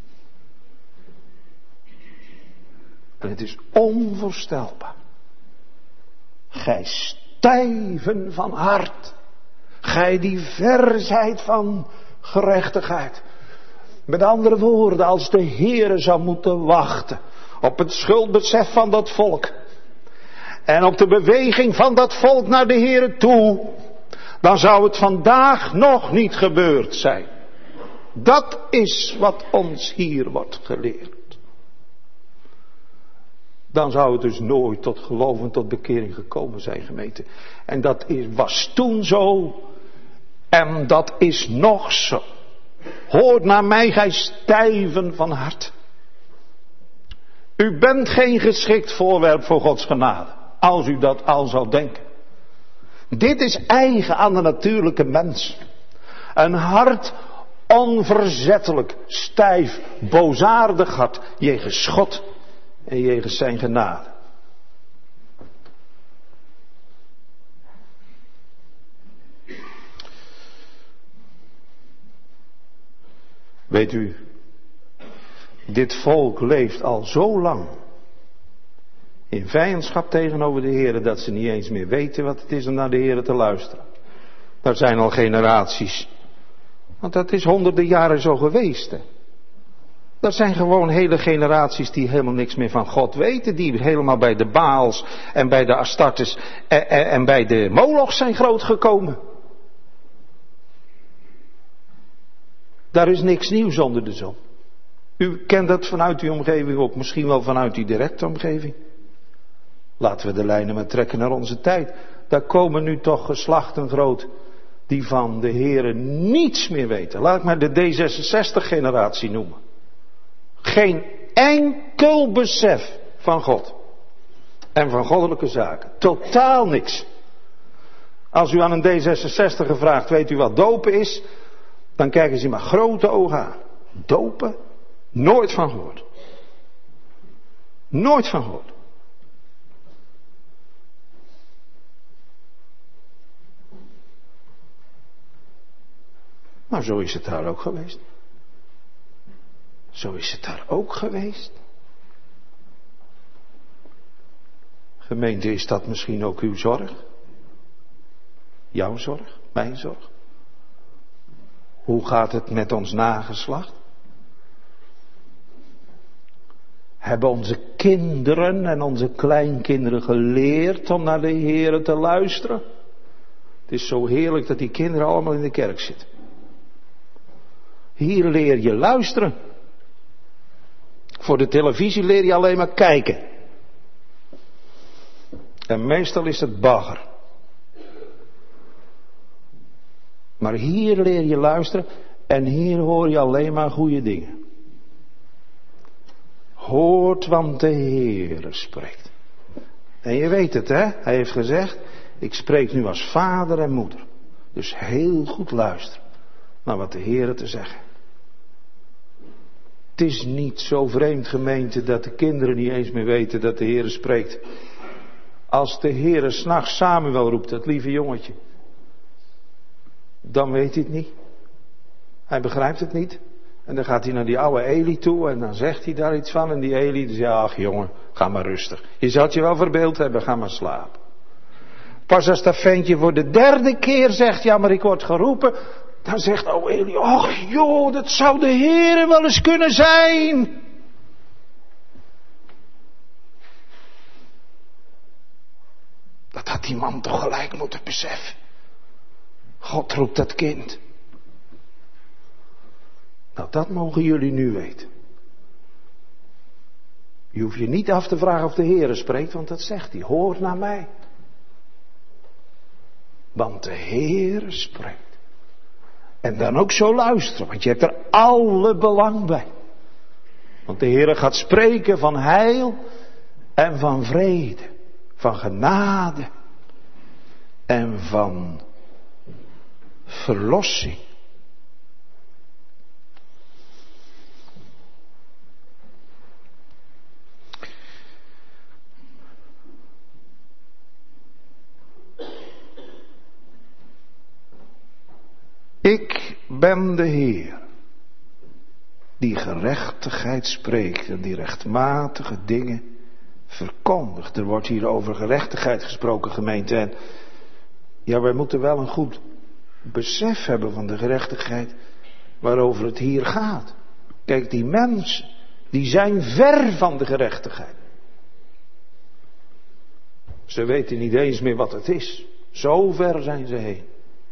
En het is onvoorstelbaar. Gij stijven van hart. Gij die ver zijt van gerechtigheid. Met andere woorden, als de Heere zou moeten wachten op het schuldbesef van dat volk. En op de beweging van dat volk naar de Heere toe. Dan zou het vandaag nog niet gebeurd zijn. Dat is wat ons hier wordt geleerd. Dan zou het dus nooit tot geloof en tot bekering gekomen zijn, gemeente. En dat is, was toen zo. En dat is nog zo. Hoort naar mij, gij stijven van hart. U bent geen geschikt voorwerp voor Gods genade. Als u dat al zou denken. Dit is eigen aan de natuurlijke mens. Een hart onverzettelijk, stijf, boosaardig hart. Jegens God en jegens zijn genade. Weet u, dit volk leeft al zo lang in vijandschap tegenover de Heer dat ze niet eens meer weten wat het is om naar de Heer te luisteren. Dat zijn al generaties. Want dat is honderden jaren zo geweest. Hè. Dat zijn gewoon hele generaties die helemaal niks meer van God weten. Die helemaal bij de Baals en bij de Astartes en, en, en bij de Moloch zijn grootgekomen. Daar is niks nieuws onder de zon. U kent dat vanuit uw omgeving ook, misschien wel vanuit die directe omgeving. Laten we de lijnen maar trekken naar onze tijd. Daar komen nu toch geslachten groot die van de Heere niets meer weten. Laat ik maar de D zesenzestig generatie noemen. Geen enkel besef van God. En van goddelijke zaken. Totaal niks. Als u aan een D zesenzestig vraagt, weet u wat dopen is? Dan kijken ze maar grote ogen aan. Dopen? Nooit van gehoord. Nooit van gehoord. Nou, zo is het daar ook geweest. Zo is het daar ook geweest. Gemeente, is dat misschien ook uw zorg? Jouw zorg? Mijn zorg? Hoe gaat het met ons nageslacht? Hebben onze kinderen en onze kleinkinderen geleerd om naar de Heere te luisteren? Het is zo heerlijk dat die kinderen allemaal in de kerk zitten. Hier leer je luisteren. Voor de televisie leer je alleen maar kijken. En meestal is het bagger. Maar hier leer je luisteren en hier hoor je alleen maar goede dingen. Hoort, want de Heere spreekt. En je weet het, hè? Hij heeft gezegd, ik spreek nu als vader en moeder. Dus heel goed luisteren naar wat de Heere te zeggen. Het is niet zo vreemd, gemeente, dat de kinderen niet eens meer weten dat de Heere spreekt. Als de Heere 's nachts Samuel roept, dat lieve jongetje, dan weet hij het niet. Hij begrijpt het niet. En dan gaat hij naar die oude Eli toe en dan zegt hij daar iets van. En die Eli die zegt, ach jongen, ga maar rustig. Je zou het je wel verbeeld hebben, ga maar slapen. Pas als dat ventje voor de derde keer zegt, ja maar ik word geroepen. Dan zegt oude Eli, ach joh, dat zou de Heere wel eens kunnen zijn. Dat had die man toch gelijk moeten beseffen. God roept dat kind. Nou, dat mogen jullie nu weten. Je hoeft je niet af te vragen of de Heere spreekt, want dat zegt hij. Hoor naar mij. Want de Heere spreekt. En dan ook zo luisteren, want je hebt er alle belang bij. Want de Heere gaat spreken van heil en van vrede. Van genade en van verlossing. Ik ben de Heer, die gerechtigheid spreekt en die rechtmatige dingen verkondigt. Er wordt hier over gerechtigheid gesproken, gemeente. En ja, wij moeten wel een goed besef hebben van de gerechtigheid waarover het hier gaat. Kijk, die mensen, die zijn ver van de gerechtigheid. Ze weten niet eens meer wat het is. Zo ver zijn ze heen.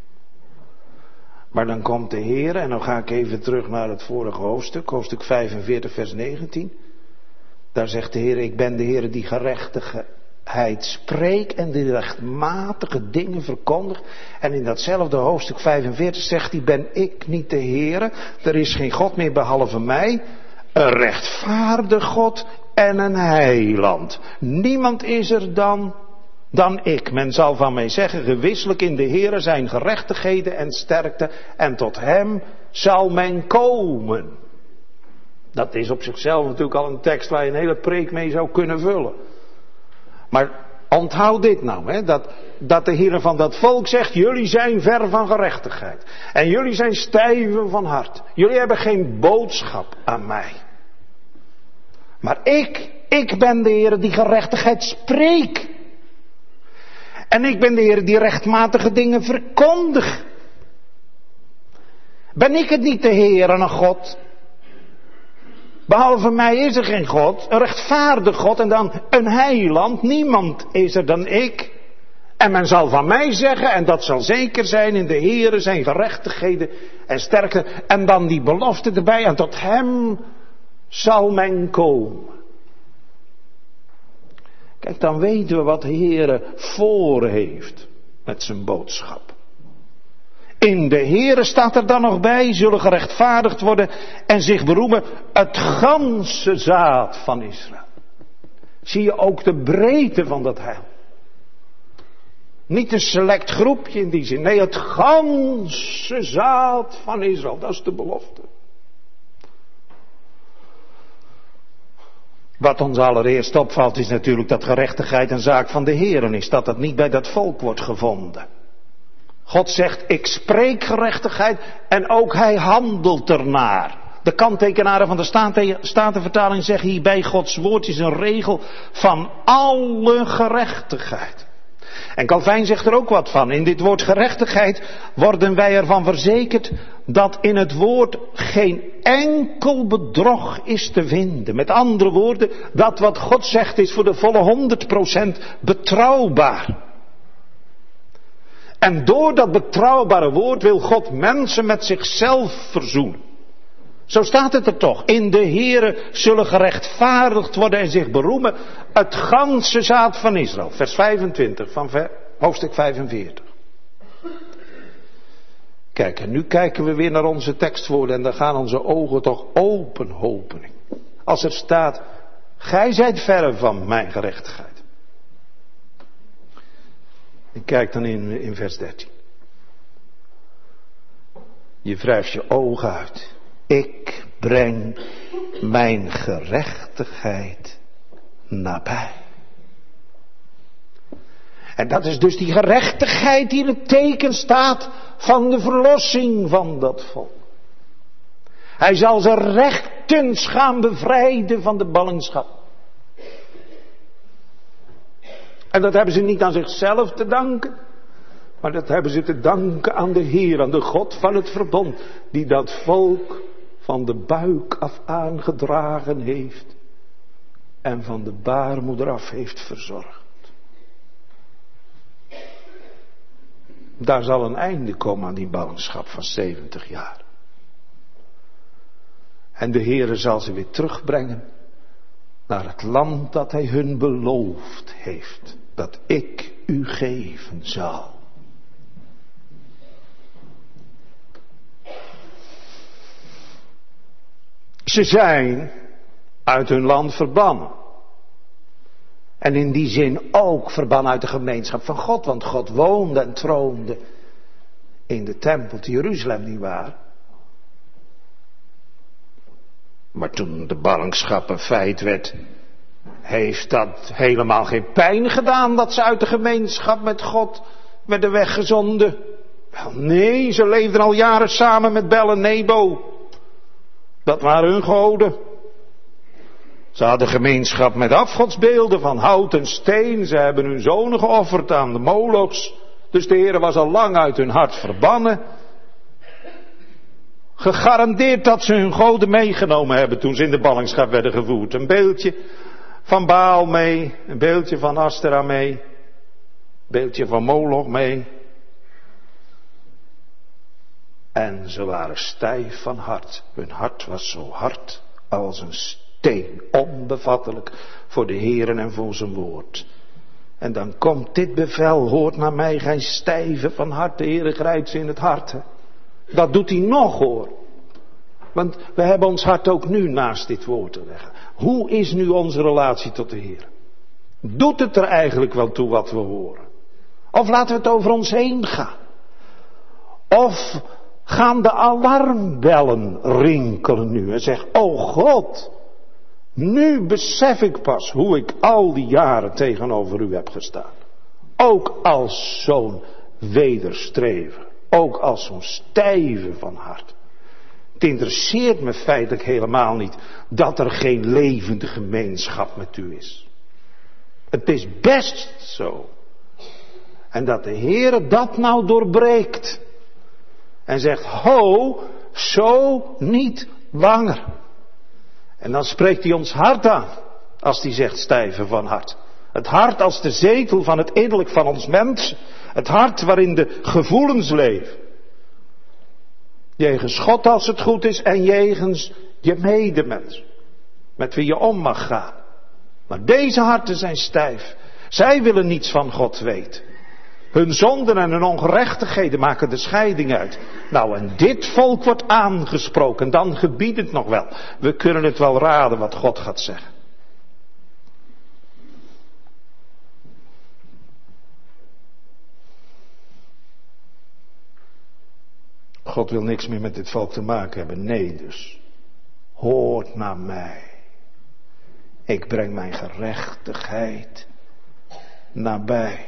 Maar dan komt de Heer, en dan ga ik even terug naar het vorige hoofdstuk, hoofdstuk vijfenveertig, vers negentien. Daar zegt de Heer, ik ben de Heer die gerechtigheid spreekt en die rechtmatige dingen verkondigt. En in datzelfde hoofdstuk vijfenveertig zegt hij, ben ik niet de Heer, er is geen God meer behalve mij, een rechtvaardig God en een heiland. Niemand is er dan... dan ik. Men zal van mij zeggen, gewisselijk in de Heere zijn gerechtigheden en sterkte, en tot hem zal men komen. Dat is op zichzelf natuurlijk al een tekst waar je een hele preek mee zou kunnen vullen. Maar onthoud dit nou, hè, dat, dat de Heere van dat volk zegt, jullie zijn ver van gerechtigheid. En jullie zijn stijven van hart. Jullie hebben geen boodschap aan mij. Maar ik, ik ben de Heere die gerechtigheid spreekt. En ik ben de Heer die rechtmatige dingen verkondigt. Ben ik het niet de Heer en een God? Behalve mij is er geen God, een rechtvaardig God en dan een heiland. Niemand is er dan ik. En men zal van mij zeggen, en dat zal zeker zijn, in de Heere zijn gerechtigheden en sterkte. En dan die belofte erbij, en tot hem zal men komen. Kijk, dan weten we wat de Heere voor heeft met zijn boodschap. In de Heere staat er dan nog bij, zullen gerechtvaardigd worden en zich beroemen het ganse zaad van Israël. Zie je ook de breedte van dat heil. Niet een select groepje in die zin. Nee, het ganse zaad van Israël. Dat is de belofte. Wat ons allereerst opvalt is natuurlijk dat gerechtigheid een zaak van de Heeren is. Dat het niet bij dat volk wordt gevonden. God zegt, ik spreek gerechtigheid en ook hij handelt ernaar. De kanttekenaren van de Statenvertaling zeggen hierbij, Gods woord is een regel van alle gerechtigheid. En Calvijn zegt er ook wat van. In dit woord gerechtigheid worden wij ervan verzekerd dat in het woord geen enkel bedrog is te vinden. Met andere woorden, dat wat God zegt is voor de volle honderd procent betrouwbaar. En door dat betrouwbare woord wil God mensen met zichzelf verzoenen. Zo staat het er toch. In de Heere zullen gerechtvaardigd worden en zich beroemen het ganse zaad van Israël. Vers vijfentwintig van hoofdstuk vijfenveertig. Kijk, en nu kijken we weer naar onze tekstwoorden en dan gaan onze ogen toch open, hopening. Als er staat, gij zijt verre van mijn gerechtigheid. En kijk dan in, in vers dertien. Je wrijft je ogen uit. Ik breng mijn gerechtigheid nabij. En dat is dus die gerechtigheid die in het teken staat van de verlossing van dat volk. Hij zal ze rechtens gaan bevrijden van de ballingschap. En dat hebben ze niet aan zichzelf te danken. Maar dat hebben ze te danken aan de Heer, aan de God van het verbond. Die dat volk van de buik af aangedragen heeft. En van de baarmoeder af heeft verzorgd. Daar zal een einde komen aan die ballingschap van zeventig jaar. En de Heere zal ze weer terugbrengen naar het land dat hij hun beloofd heeft. Dat ik u geven zal. Ze zijn uit hun land verbannen. En in die zin ook verbannen uit de gemeenschap van God. Want God woonde en troonde in de tempel te Jeruzalem, nietwaar? Maar toen de ballingschap een feit werd, heeft dat helemaal geen pijn gedaan dat ze uit de gemeenschap met God werden weggezonden. Wel nee, ze leefden al jaren samen met Bel en Nebo. Dat waren hun goden. Ze hadden gemeenschap met afgodsbeelden van hout en steen. Ze hebben hun zonen geofferd aan de molochs. Dus de Heer was al lang uit hun hart verbannen. Gegarandeerd dat ze hun goden meegenomen hebben toen ze in de ballingschap werden gevoerd. Een beeldje van Baal mee, een beeldje van Astera mee, een beeldje van Moloch mee. En ze waren stijf van hart. Hun hart was zo hard als een steen, onbevattelijk voor de Heeren en voor zijn woord. En dan komt dit bevel, hoort naar mij, gij stijve van hart, de Heere grijpt ze in het hart. Hè? Dat doet hij nog, hoor. Want we hebben ons hart ook nu naast dit woord te leggen. Hoe is nu onze relatie tot de Heer? Doet het er eigenlijk wel toe wat we horen? Of laten we het over ons heen gaan? Of gaan de alarmbellen rinkelen nu en zeggen, oh God, nu besef ik pas hoe ik al die jaren tegenover u heb gestaan. Ook als zo'n wederstrever, ook als zo'n stijve van hart. Het interesseert me feitelijk helemaal niet dat er geen levende gemeenschap met u is. Het is best zo. En dat de Heere dat nou doorbreekt. En zegt, ho, zo niet langer. En dan spreekt hij ons hart aan. Als hij zegt stijve van hart. Het hart als de zetel van het innerlijk van ons mens. Het hart waarin de gevoelens leven. Jegens God als het goed is en jegens je medemens. Met wie je om mag gaan. Maar deze harten zijn stijf. Zij willen niets van God weten. Hun zonden en hun ongerechtigheden maken de scheiding uit. Nou, en dit volk wordt aangesproken. Dan gebiedt het nog wel. We kunnen het wel raden wat God gaat zeggen. God wil niks meer met dit volk te maken hebben. Nee dus. Hoort naar mij. Ik breng mijn gerechtigheid nabij.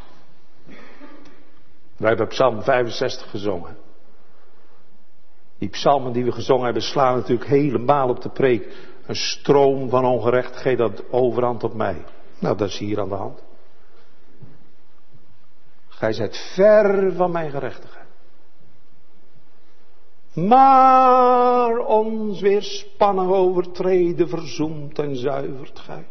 Wij hebben Psalm vijfenzestig gezongen. Die psalmen die we gezongen hebben slaan natuurlijk helemaal op de preek. Een stroom van ongerechtigheid dat overhand op mij. Nou, dat is hier aan de hand. Gij zijt ver van mijn gerechtigheid. Maar ons weerspannig overtreden verzoemt en zuivert gij.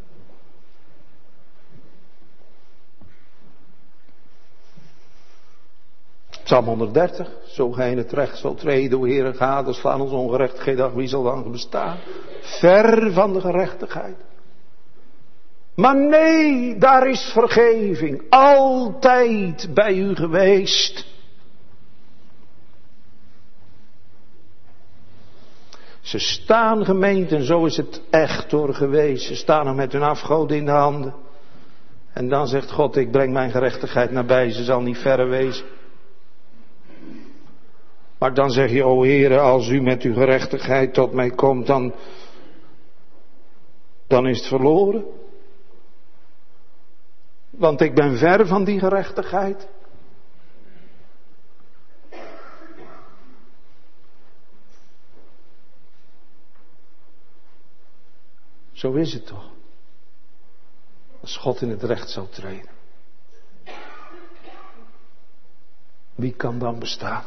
Psalm honderddertig, zo gij in het recht zult treden, o Heere, ga, slaan ons ongerechtigheid af, wie zal dan bestaan? Ver van de gerechtigheid. Maar nee, daar is vergeving, altijd bij u geweest. Ze staan, gemeente, en zo is het echt door geweest. Ze staan er met hun afgoden in de handen. En dan zegt God, ik breng mijn gerechtigheid nabij, ze zal niet verre wezen. Maar dan zeg je, o Heere, als u met uw gerechtigheid tot mij komt, dan, dan is het verloren. Want ik ben ver van die gerechtigheid. Zo is het toch. Als God in het recht zou treden. Wie kan dan bestaan?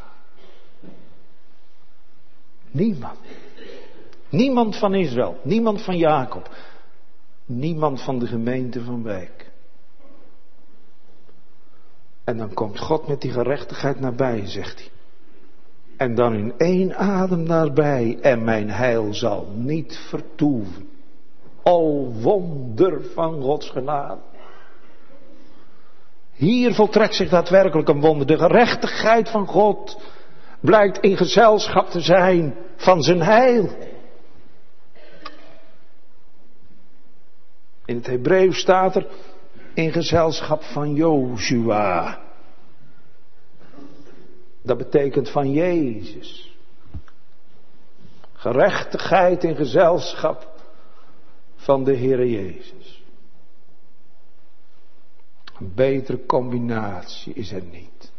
Niemand. Niemand van Israël. Niemand van Jacob. Niemand van de gemeente van Wijk. En dan komt God met die gerechtigheid nabij, zegt hij. En dan in één adem daarbij. En mijn heil zal niet vertoeven. O wonder van Gods genade. Hier voltrekt zich daadwerkelijk een wonder. De gerechtigheid van God blijkt in gezelschap te zijn van zijn heil. In het Hebreeuws staat er in gezelschap van Jozua. Dat betekent van Jezus. Gerechtigheid in gezelschap van de Heere Jezus. Een betere combinatie is er niet.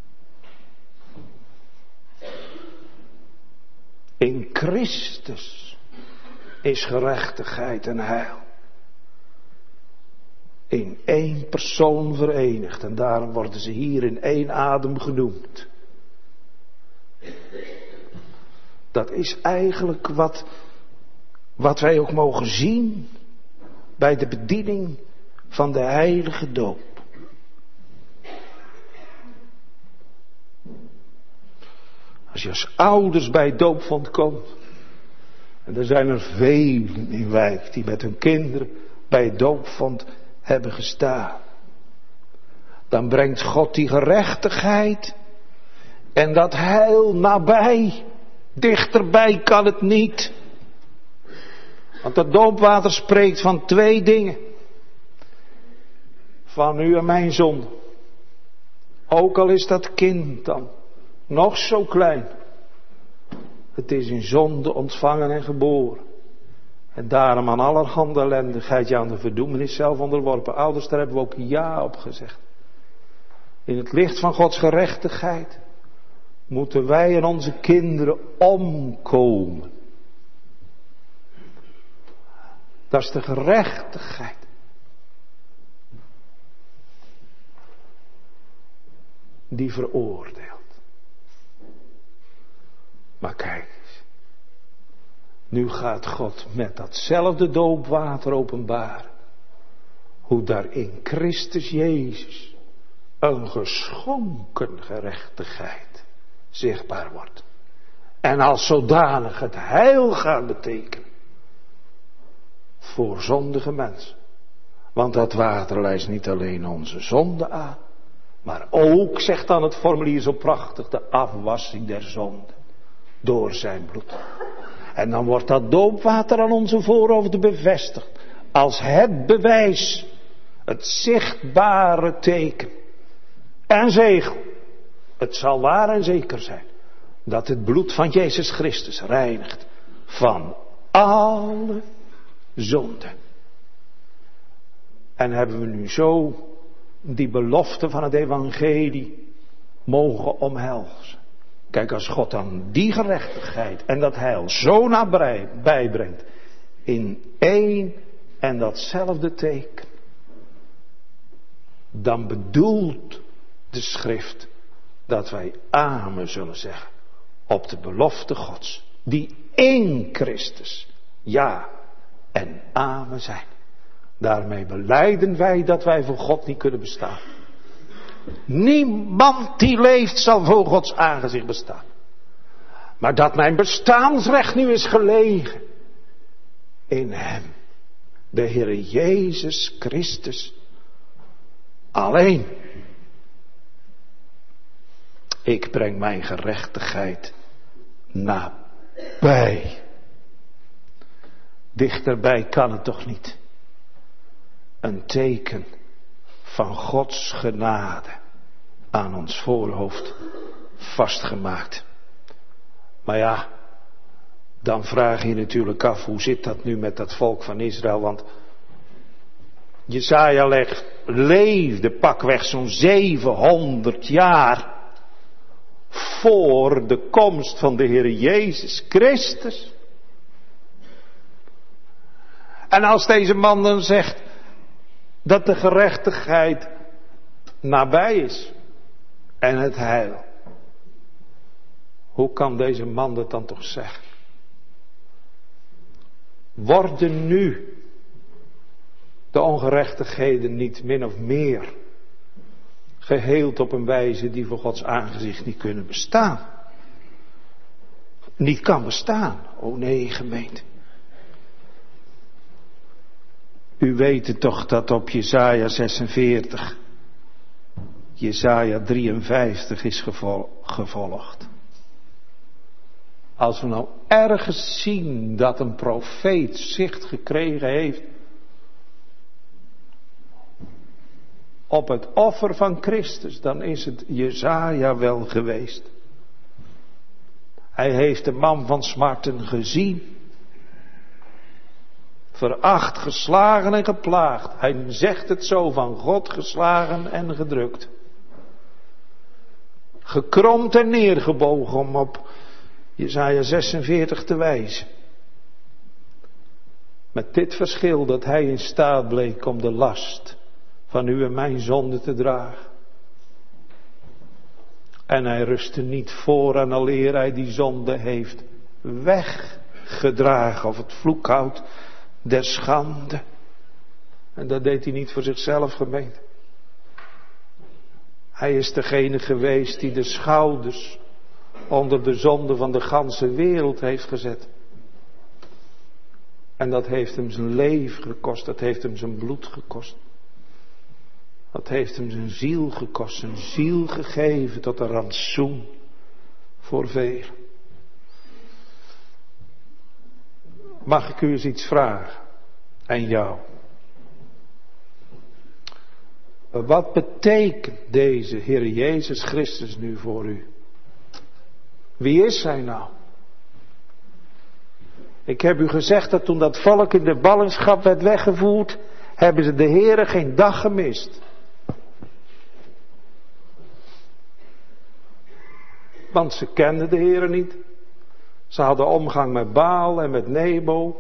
In Christus is gerechtigheid en heil. In één persoon verenigd. En daarom worden ze hier in één adem genoemd. Dat is eigenlijk wat, wat wij ook mogen zien bij de bediening van de heilige doop. Als je als ouders bij doopvond komt, en er zijn er velen in Wijk die met hun kinderen bij het doopvond hebben gestaan, dan brengt God die gerechtigheid en dat heil nabij. Dichterbij kan het niet. Want het doopwater spreekt van twee dingen. Van u en mijn zonde. Ook al is dat kind dan nog zo klein. Het is in zonde ontvangen en geboren. En daarom aan allerhande ellendigheid, ja, aan de verdoemenis zelf onderworpen. Ouders, daar hebben we ook ja op gezegd. In het licht van Gods gerechtigheid moeten wij en onze kinderen omkomen. Dat is de gerechtigheid. Die veroordeelt. Maar kijk eens. Nu gaat God met datzelfde doopwater openbaren. Hoe daar in Christus Jezus een geschonken gerechtigheid zichtbaar wordt. En als zodanig het heil gaat betekenen. Voor zondige mensen. Want dat water lijst niet alleen onze zonde aan. Maar ook, zegt dan het formulier zo prachtig, de afwassing der zonde. Door zijn bloed. En dan wordt dat doopwater aan onze voorhoofden bevestigd. Als het bewijs. Het zichtbare teken. En zegel. Het zal waar en zeker zijn. Dat het bloed van Jezus Christus reinigt. Van alle zonde. En hebben we nu zo die belofte van het evangelie mogen omhelzen. Kijk, als God dan die gerechtigheid en dat heil zo nabij bijbrengt. In één en datzelfde teken. Dan bedoelt de schrift dat wij amen zullen zeggen. Op de belofte Gods. Die in Christus ja en amen zijn. Daarmee belijden wij dat wij voor God niet kunnen bestaan. Niemand die leeft zal voor Gods aangezicht bestaan. Maar dat mijn bestaansrecht nu is gelegen in Hem. De Heere Jezus Christus alleen. Ik breng mijn gerechtigheid nabij. Dichterbij kan het toch niet. Een teken van Gods genade aan ons voorhoofd vastgemaakt. Maar ja, dan vraag je natuurlijk af, hoe zit dat nu met dat volk van Israël? Want Jesaja legt, leefde pakweg zo'n zevenhonderd jaar voor de komst van de Heer Jezus Christus. En als deze man dan zegt dat de gerechtigheid nabij is en het heil. Hoe kan deze man dat dan toch zeggen? Worden nu de ongerechtigheden niet min of meer geheeld op een wijze die voor Gods aangezicht niet kunnen bestaan? Niet kan bestaan. O nee, gemeente. U weet het toch dat op Jesaja zesenveertig, Jesaja drieënvijftig is gevol, gevolgd. Als we nou ergens zien dat een profeet zicht gekregen heeft op het offer van Christus, dan is het Jesaja wel geweest. Hij heeft de man van smarten gezien. Veracht, geslagen en geplaagd. Hij zegt het zo, van God geslagen en gedrukt. Gekromd en neergebogen om op Jesaja zesenveertig te wijzen. Met dit verschil dat hij in staat bleek om de last van u en mijn zonde te dragen. En hij rustte niet voor aan aleer hij die zonde heeft weggedragen of het vloekhout der schande. En dat deed hij niet voor zichzelf, gemeente. Hij is degene geweest die de schouders onder de zonde van de ganse wereld heeft gezet. En dat heeft hem zijn leven gekost, dat heeft hem zijn bloed gekost. Dat heeft hem zijn ziel gekost, zijn ziel gegeven tot een rantsoen voor velen. Mag ik u eens iets vragen? En jou. Wat betekent deze Heer Jezus Christus nu voor u? Wie is hij nou? Ik heb u gezegd dat toen dat volk in de ballingschap werd weggevoerd, hebben ze de Heere geen dag gemist. Want ze kenden de Heere niet. Ze hadden omgang met Baal en met Nebo.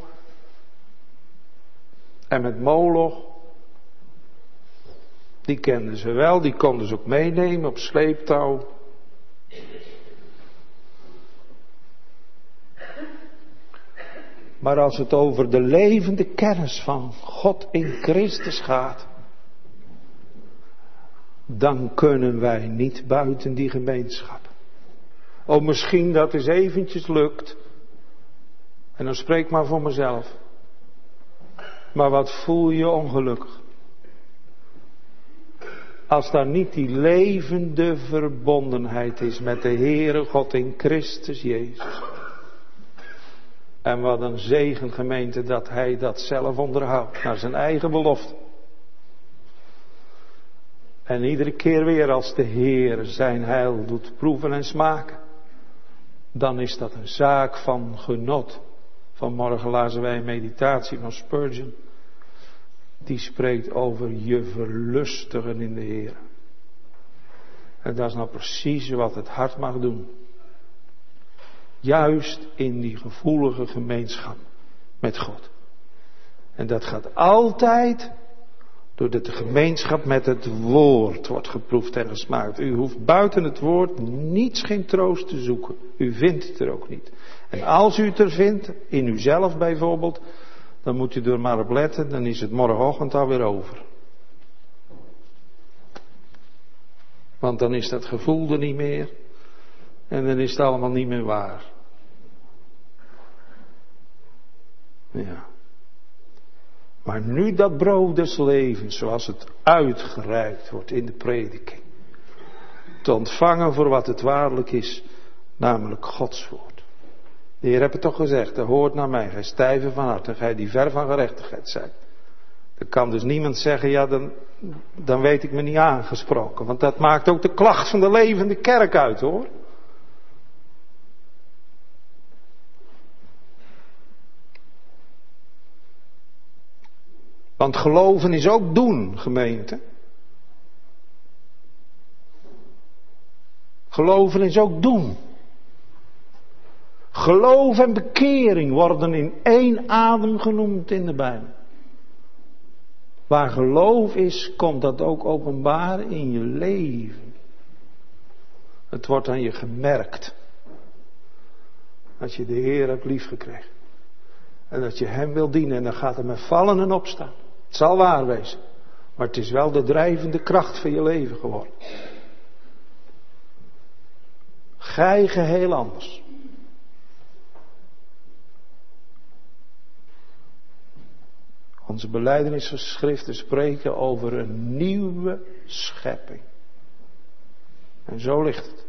En met Moloch. Die kenden ze wel, die konden ze ook meenemen op sleeptouw. Maar als het over de levende kennis van God in Christus gaat, dan kunnen wij niet buiten die gemeenschap. Oh, misschien dat eens eventjes lukt. En dan spreek ik maar voor mezelf. Maar wat voel je ongelukkig? Als daar niet die levende verbondenheid is met de Heere God in Christus Jezus. En wat een zegen, gemeente, dat Hij dat zelf onderhoudt naar zijn eigen belofte. En iedere keer weer als de Heer zijn heil doet proeven en smaken, dan is dat een zaak van genot. Vanmorgen lazen wij een meditatie van Spurgeon. Die spreekt over je verlustigen in de Heer. En dat is nou precies wat het hart mag doen. Juist in die gevoelige gemeenschap met God. En dat gaat altijd doordat de gemeenschap met het woord wordt geproefd en gesmaakt. U hoeft buiten het woord niets, geen troost te zoeken. U vindt het er ook niet. En als u het er vindt, in uzelf bijvoorbeeld, dan moet u er maar op letten, dan is het morgenochtend alweer over. Want dan is dat gevoel er niet meer. En dan is het allemaal niet meer waar. Ja. Maar nu dat brood des levens, zoals het uitgereikt wordt in de prediking, te ontvangen voor wat het waarlijk is, namelijk Gods woord. De Heer heeft het toch gezegd, hoort naar mij, gij stijve van hart en gij die ver van gerechtigheid zijt. Er kan dus niemand zeggen, ja dan, dan weet ik me niet aangesproken, want dat maakt ook de klacht van de levende kerk uit, hoor. Want geloven is ook doen, gemeente. Geloven is ook doen. Geloof en bekering worden in één adem genoemd in de Bijbel. Waar geloof is, komt dat ook openbaar in je leven. Het wordt aan je gemerkt. Als je de Heer hebt liefgekregen. En dat je Hem wil dienen. En dan gaat het met vallen en opstaan. Het zal waar wezen. Maar het is wel de drijvende kracht van je leven geworden. Gij geheel anders. Onze belijdenisgeschriften spreken over een nieuwe schepping. En zo ligt het.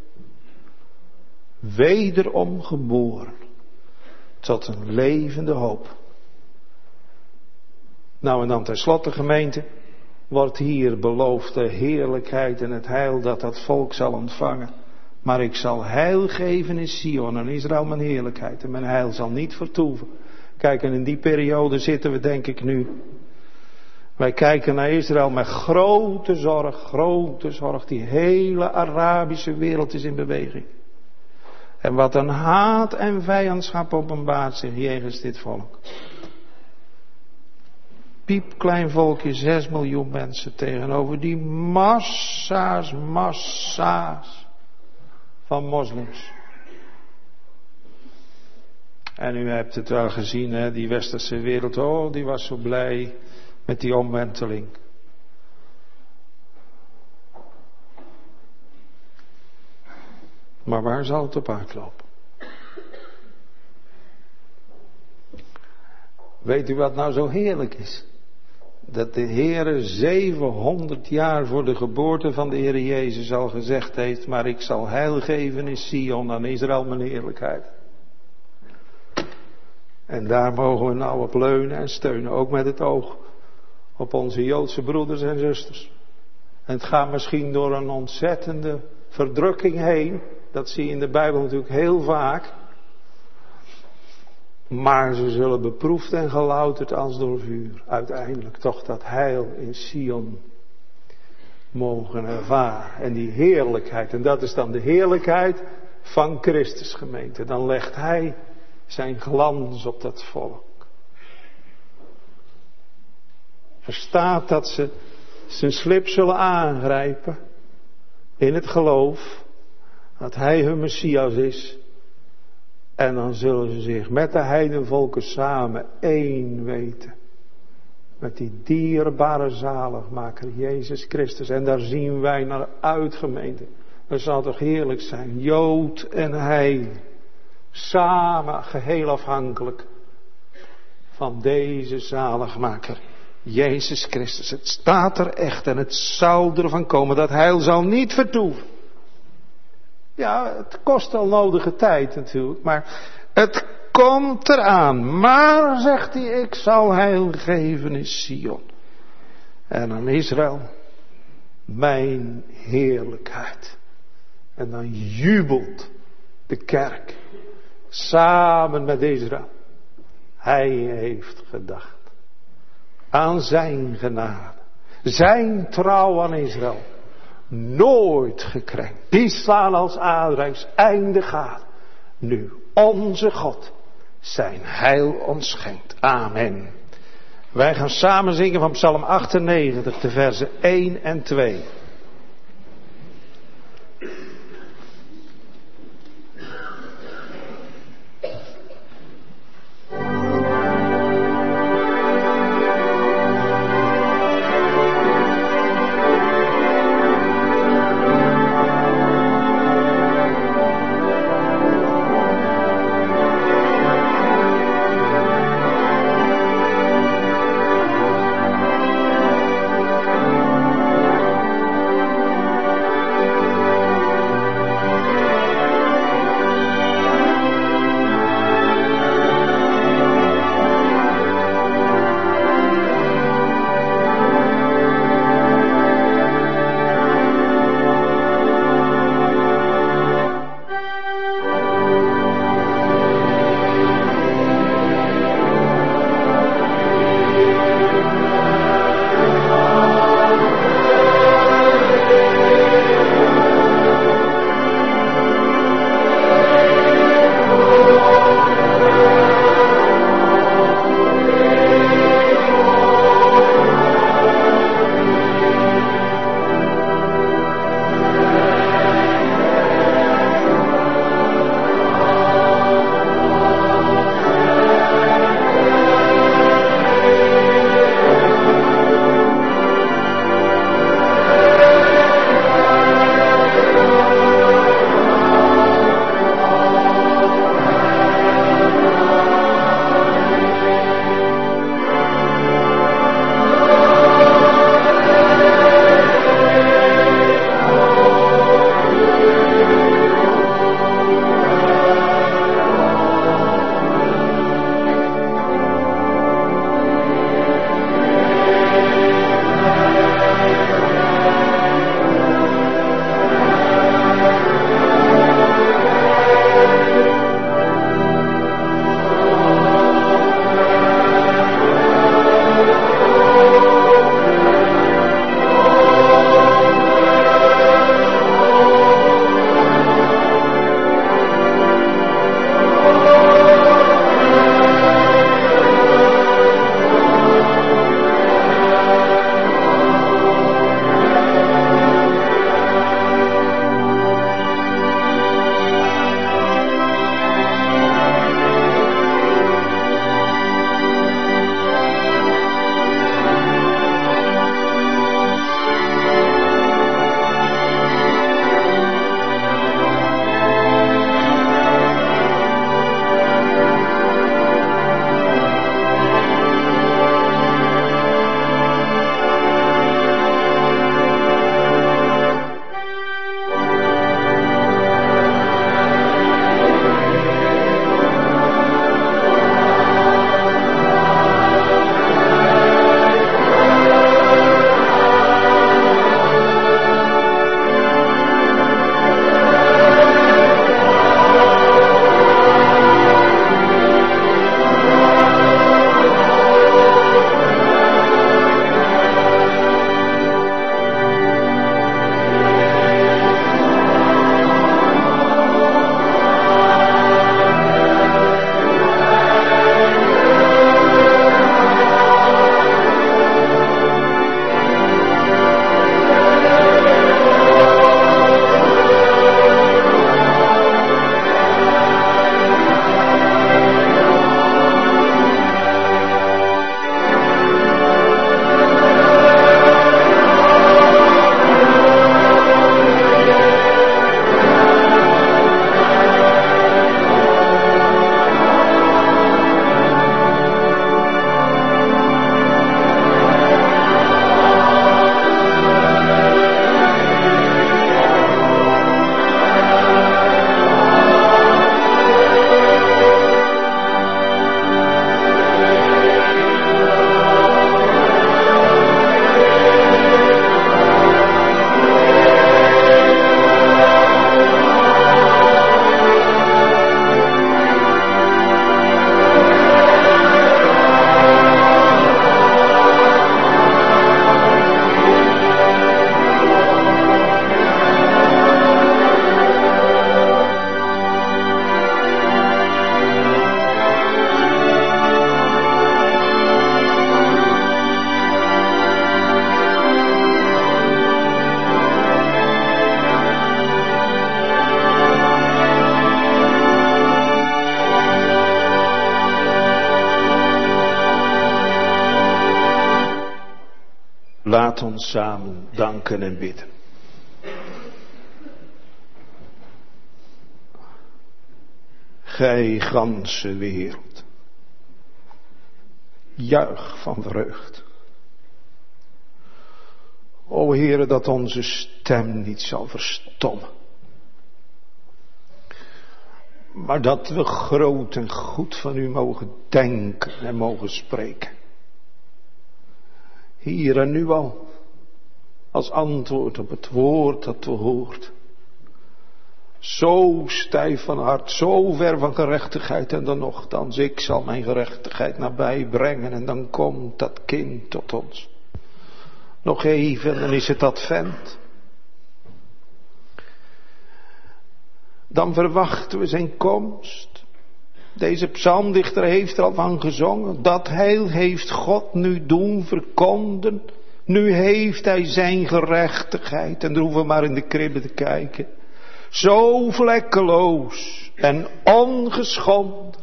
Wederom geboren. Tot een levende hoop. Nou en dan tenslotte, gemeente, wordt hier beloofd de heerlijkheid en het heil dat dat volk zal ontvangen. Maar ik zal heil geven in Sion en Israël mijn heerlijkheid en mijn heil zal niet vertoeven. Kijk, en in die periode zitten we denk ik nu. Wij kijken naar Israël met grote zorg, grote zorg. Die hele Arabische wereld is in beweging. En wat een haat en vijandschap openbaart zich jegens dit volk. Piepklein volkje, zes miljoen mensen tegenover die massa's, massa's van moslims. En u hebt het wel gezien, hè, die westerse wereld, oh, die was zo blij met die omwenteling. Maar waar zal het op uitlopen? Weet u wat nou zo heerlijk is? Dat de Heere zevenhonderd jaar voor de geboorte van de Heere Jezus al gezegd heeft, maar ik zal heil geven in Sion aan Israël mijn heerlijkheid. En daar mogen we nou op leunen en steunen, ook met het oog op onze Joodse broeders en zusters. En het gaat misschien door een ontzettende verdrukking heen, dat zie je in de Bijbel natuurlijk heel vaak. Maar ze zullen beproefd en gelouterd als door vuur. Uiteindelijk toch dat heil in Sion mogen ervaren. En die heerlijkheid. En dat is dan de heerlijkheid van Christus, gemeente. Dan legt Hij zijn glans op dat volk. Er staat dat ze zijn slip zullen aangrijpen. In het geloof. Dat Hij hun Messias is. En dan zullen ze zich met de heidenvolken samen één weten. Met die dierbare zaligmaker, Jezus Christus. En daar zien wij naar uit, gemeente. Het zal toch heerlijk zijn. Jood en heil. Samen geheel afhankelijk van deze zaligmaker. Jezus Christus. Het staat er echt en het zal ervan komen. Dat heil zal niet vertoeven. Ja, het kost al nodige tijd natuurlijk. Maar het komt eraan. Maar, zegt hij, ik zal heil geven in Sion. En aan Israël mijn heerlijkheid. En dan jubelt de kerk. Samen met Israël. Hij heeft gedacht aan zijn genade. Zijn trouw aan Israël. Nooit gekrenkt. Die slaan als aardrijks einde gaat. Nu onze God zijn heil ons schenkt. Amen. Wij gaan samen zingen van Psalm achtennegentig, de versen één en twee. Laat ons samen danken en bidden. Gij ganse wereld, juich van vreugd. O Heere, dat onze stem niet zal verstommen, maar dat we groot en goed van u mogen denken en mogen spreken. Hier en nu al, als antwoord op het woord dat we hoort. Zo stijf van hart, zo ver van gerechtigheid en dan nochtans, ik zal mijn gerechtigheid nabij brengen en dan komt dat kind tot ons. Nog even en dan is het advent. Dan verwachten we zijn komst. Deze psalmdichter heeft er al van gezongen. Dat heil heeft God nu doen verkonden. Nu heeft hij zijn gerechtigheid. En dan hoeven we maar in de kribbe te kijken. Zo vlekkeloos en ongeschonden.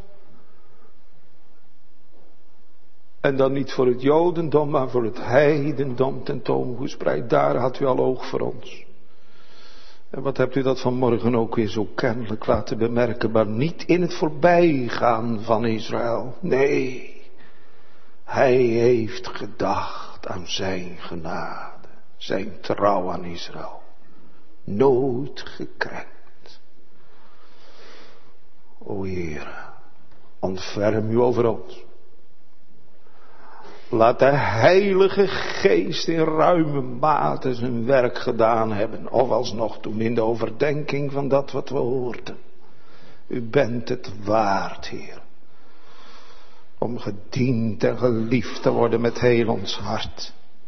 En dan niet voor het Jodendom, maar voor het heidendom tentoongespreid. Daar had u al oog voor ons. En wat hebt u dat vanmorgen ook weer zo kennelijk laten bemerken, maar niet in het voorbijgaan van Israël. Nee, hij heeft gedacht aan zijn genade, zijn trouw aan Israël. Nooit gekrenkt. O Heere, ontferm u over ons. Laat de Heilige Geest in ruime mate zijn werk gedaan hebben. Of alsnog toen in de overdenking van dat wat we hoorden. U bent het waard, Heer. Om gediend en geliefd te worden met heel ons hart.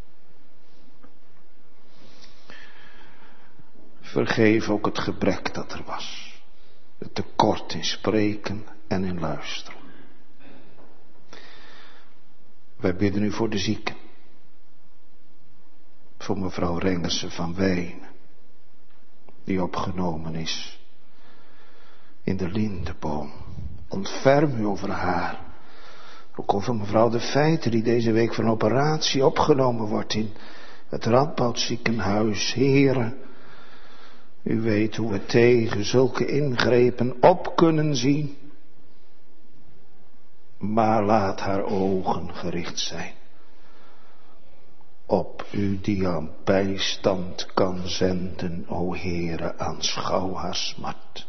Vergeef ook het gebrek dat er was. Het tekort in spreken en in luisteren. Wij bidden u voor de zieken. Voor mevrouw Rengersen van Wijnen. Die opgenomen is. In de lindeboom. Ontferm u over haar. Ook over mevrouw De Feiter die deze week voor een operatie opgenomen wordt in het Radboud ziekenhuis. Heere, u weet hoe we tegen zulke ingrepen op kunnen zien. Maar laat haar ogen gericht zijn op u die aan bijstand kan zenden, o Heere, aanschouw haar smart.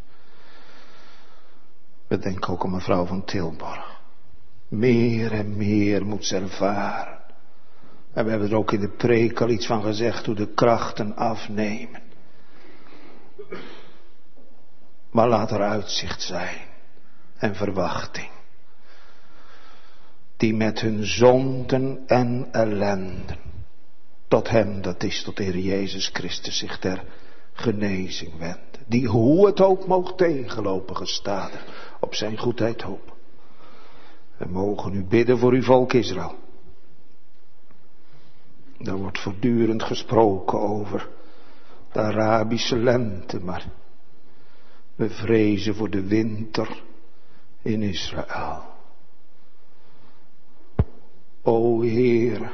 We denken ook aan mevrouw van Tilborg. Meer en meer moet ze ervaren. En we hebben er ook in de preek al iets van gezegd, hoe de krachten afnemen. Maar laat er uitzicht zijn en verwachting. Die met hun zonden en ellenden tot hem, dat is tot de Heer Jezus Christus, zich ter genezing wenden. Die hoe het ook moogt tegenlopen gestadig op zijn goedheid hopen. We mogen u bidden voor uw volk Israël. Er wordt voortdurend gesproken over de Arabische lente, maar we vrezen voor de winter in Israël. O Heer,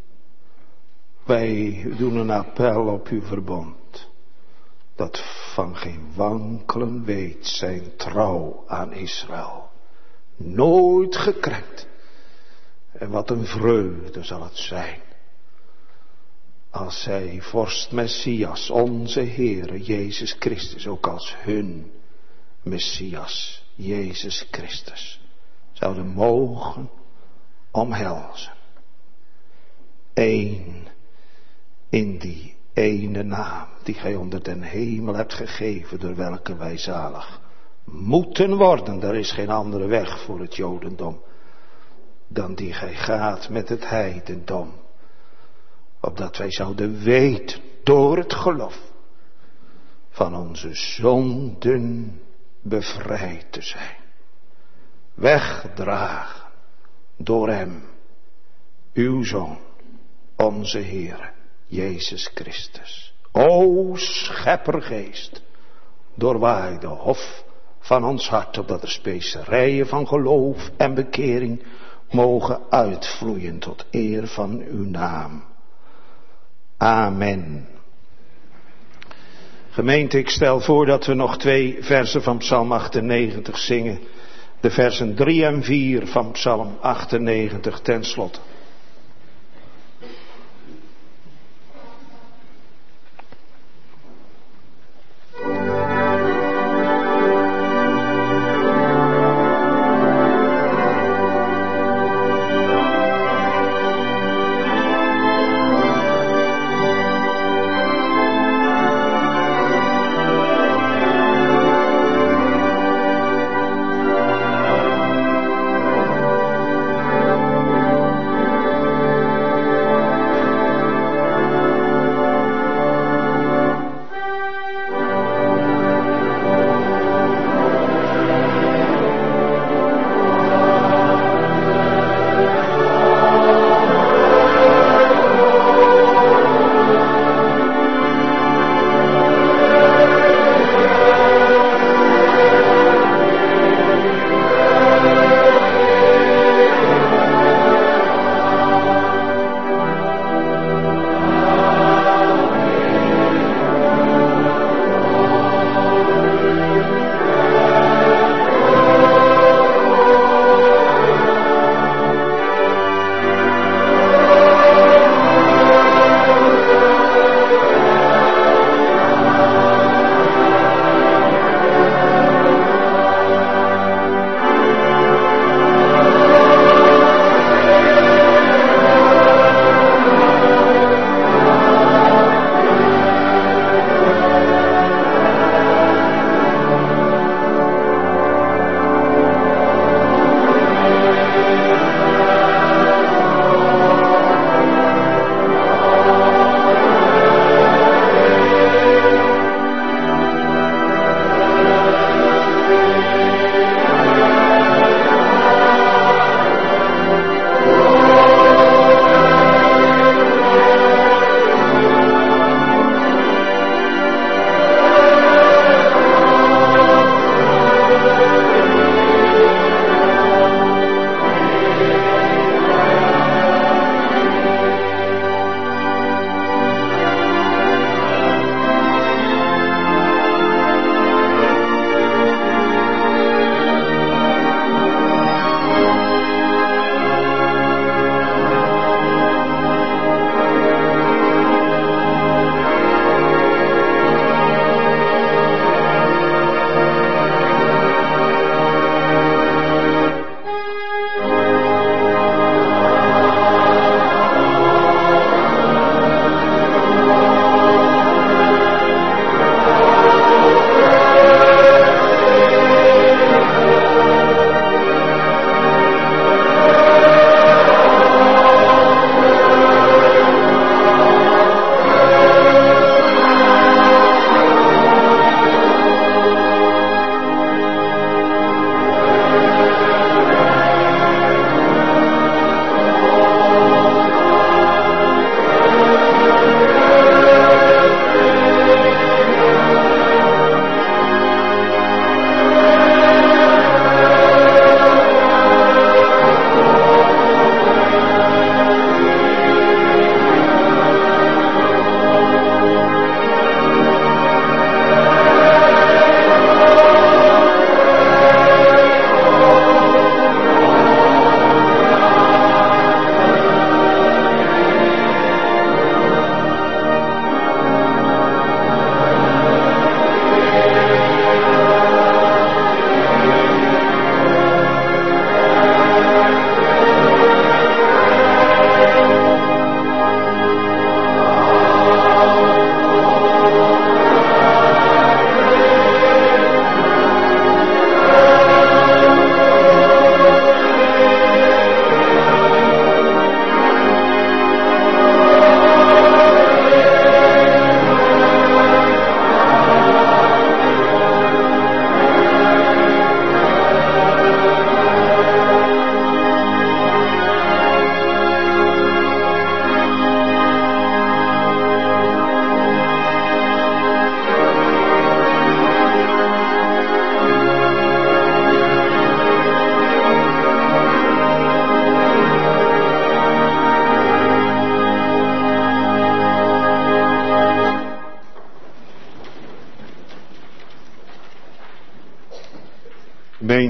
wij doen een appel op uw verbond, dat van geen wankelen weet zijn trouw aan Israël. Nooit gekrenkt. En wat een vreugde zal het zijn, als zij vorst Messias, onze Heere Jezus Christus, ook als hun Messias, Jezus Christus, zouden mogen omhelzen. Eén in die ene naam die gij onder den hemel hebt gegeven, door welke wij zalig moeten worden. Er is geen andere weg voor het Jodendom dan die gij gaat met het heidendom. Opdat wij zouden weten door het geloof van onze zonden bevrijd te zijn. Weggedragen door hem, uw Zoon, onze Heere, Jezus Christus. O scheppergeest, doorwaai de hof van ons hart, opdat er specerijen van geloof en bekering mogen uitvloeien tot eer van uw naam. Amen. Gemeente, ik stel voor dat we nog twee versen van Psalm achtennegentig zingen. De versen drie en vier van Psalm achtennegentig ten slotte.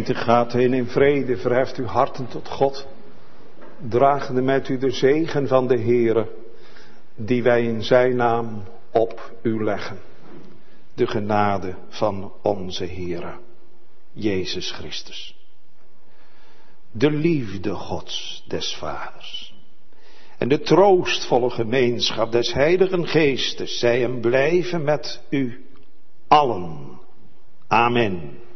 Gemeente, gaat heen in vrede, verheft uw harten tot God, dragende met u de zegen van de Heere, die wij in zijn naam op u leggen. De genade van onze Heere, Jezus Christus. De liefde Gods des Vaders. En de troostvolle gemeenschap des Heiligen Geestes zij en blijven met u allen. Amen.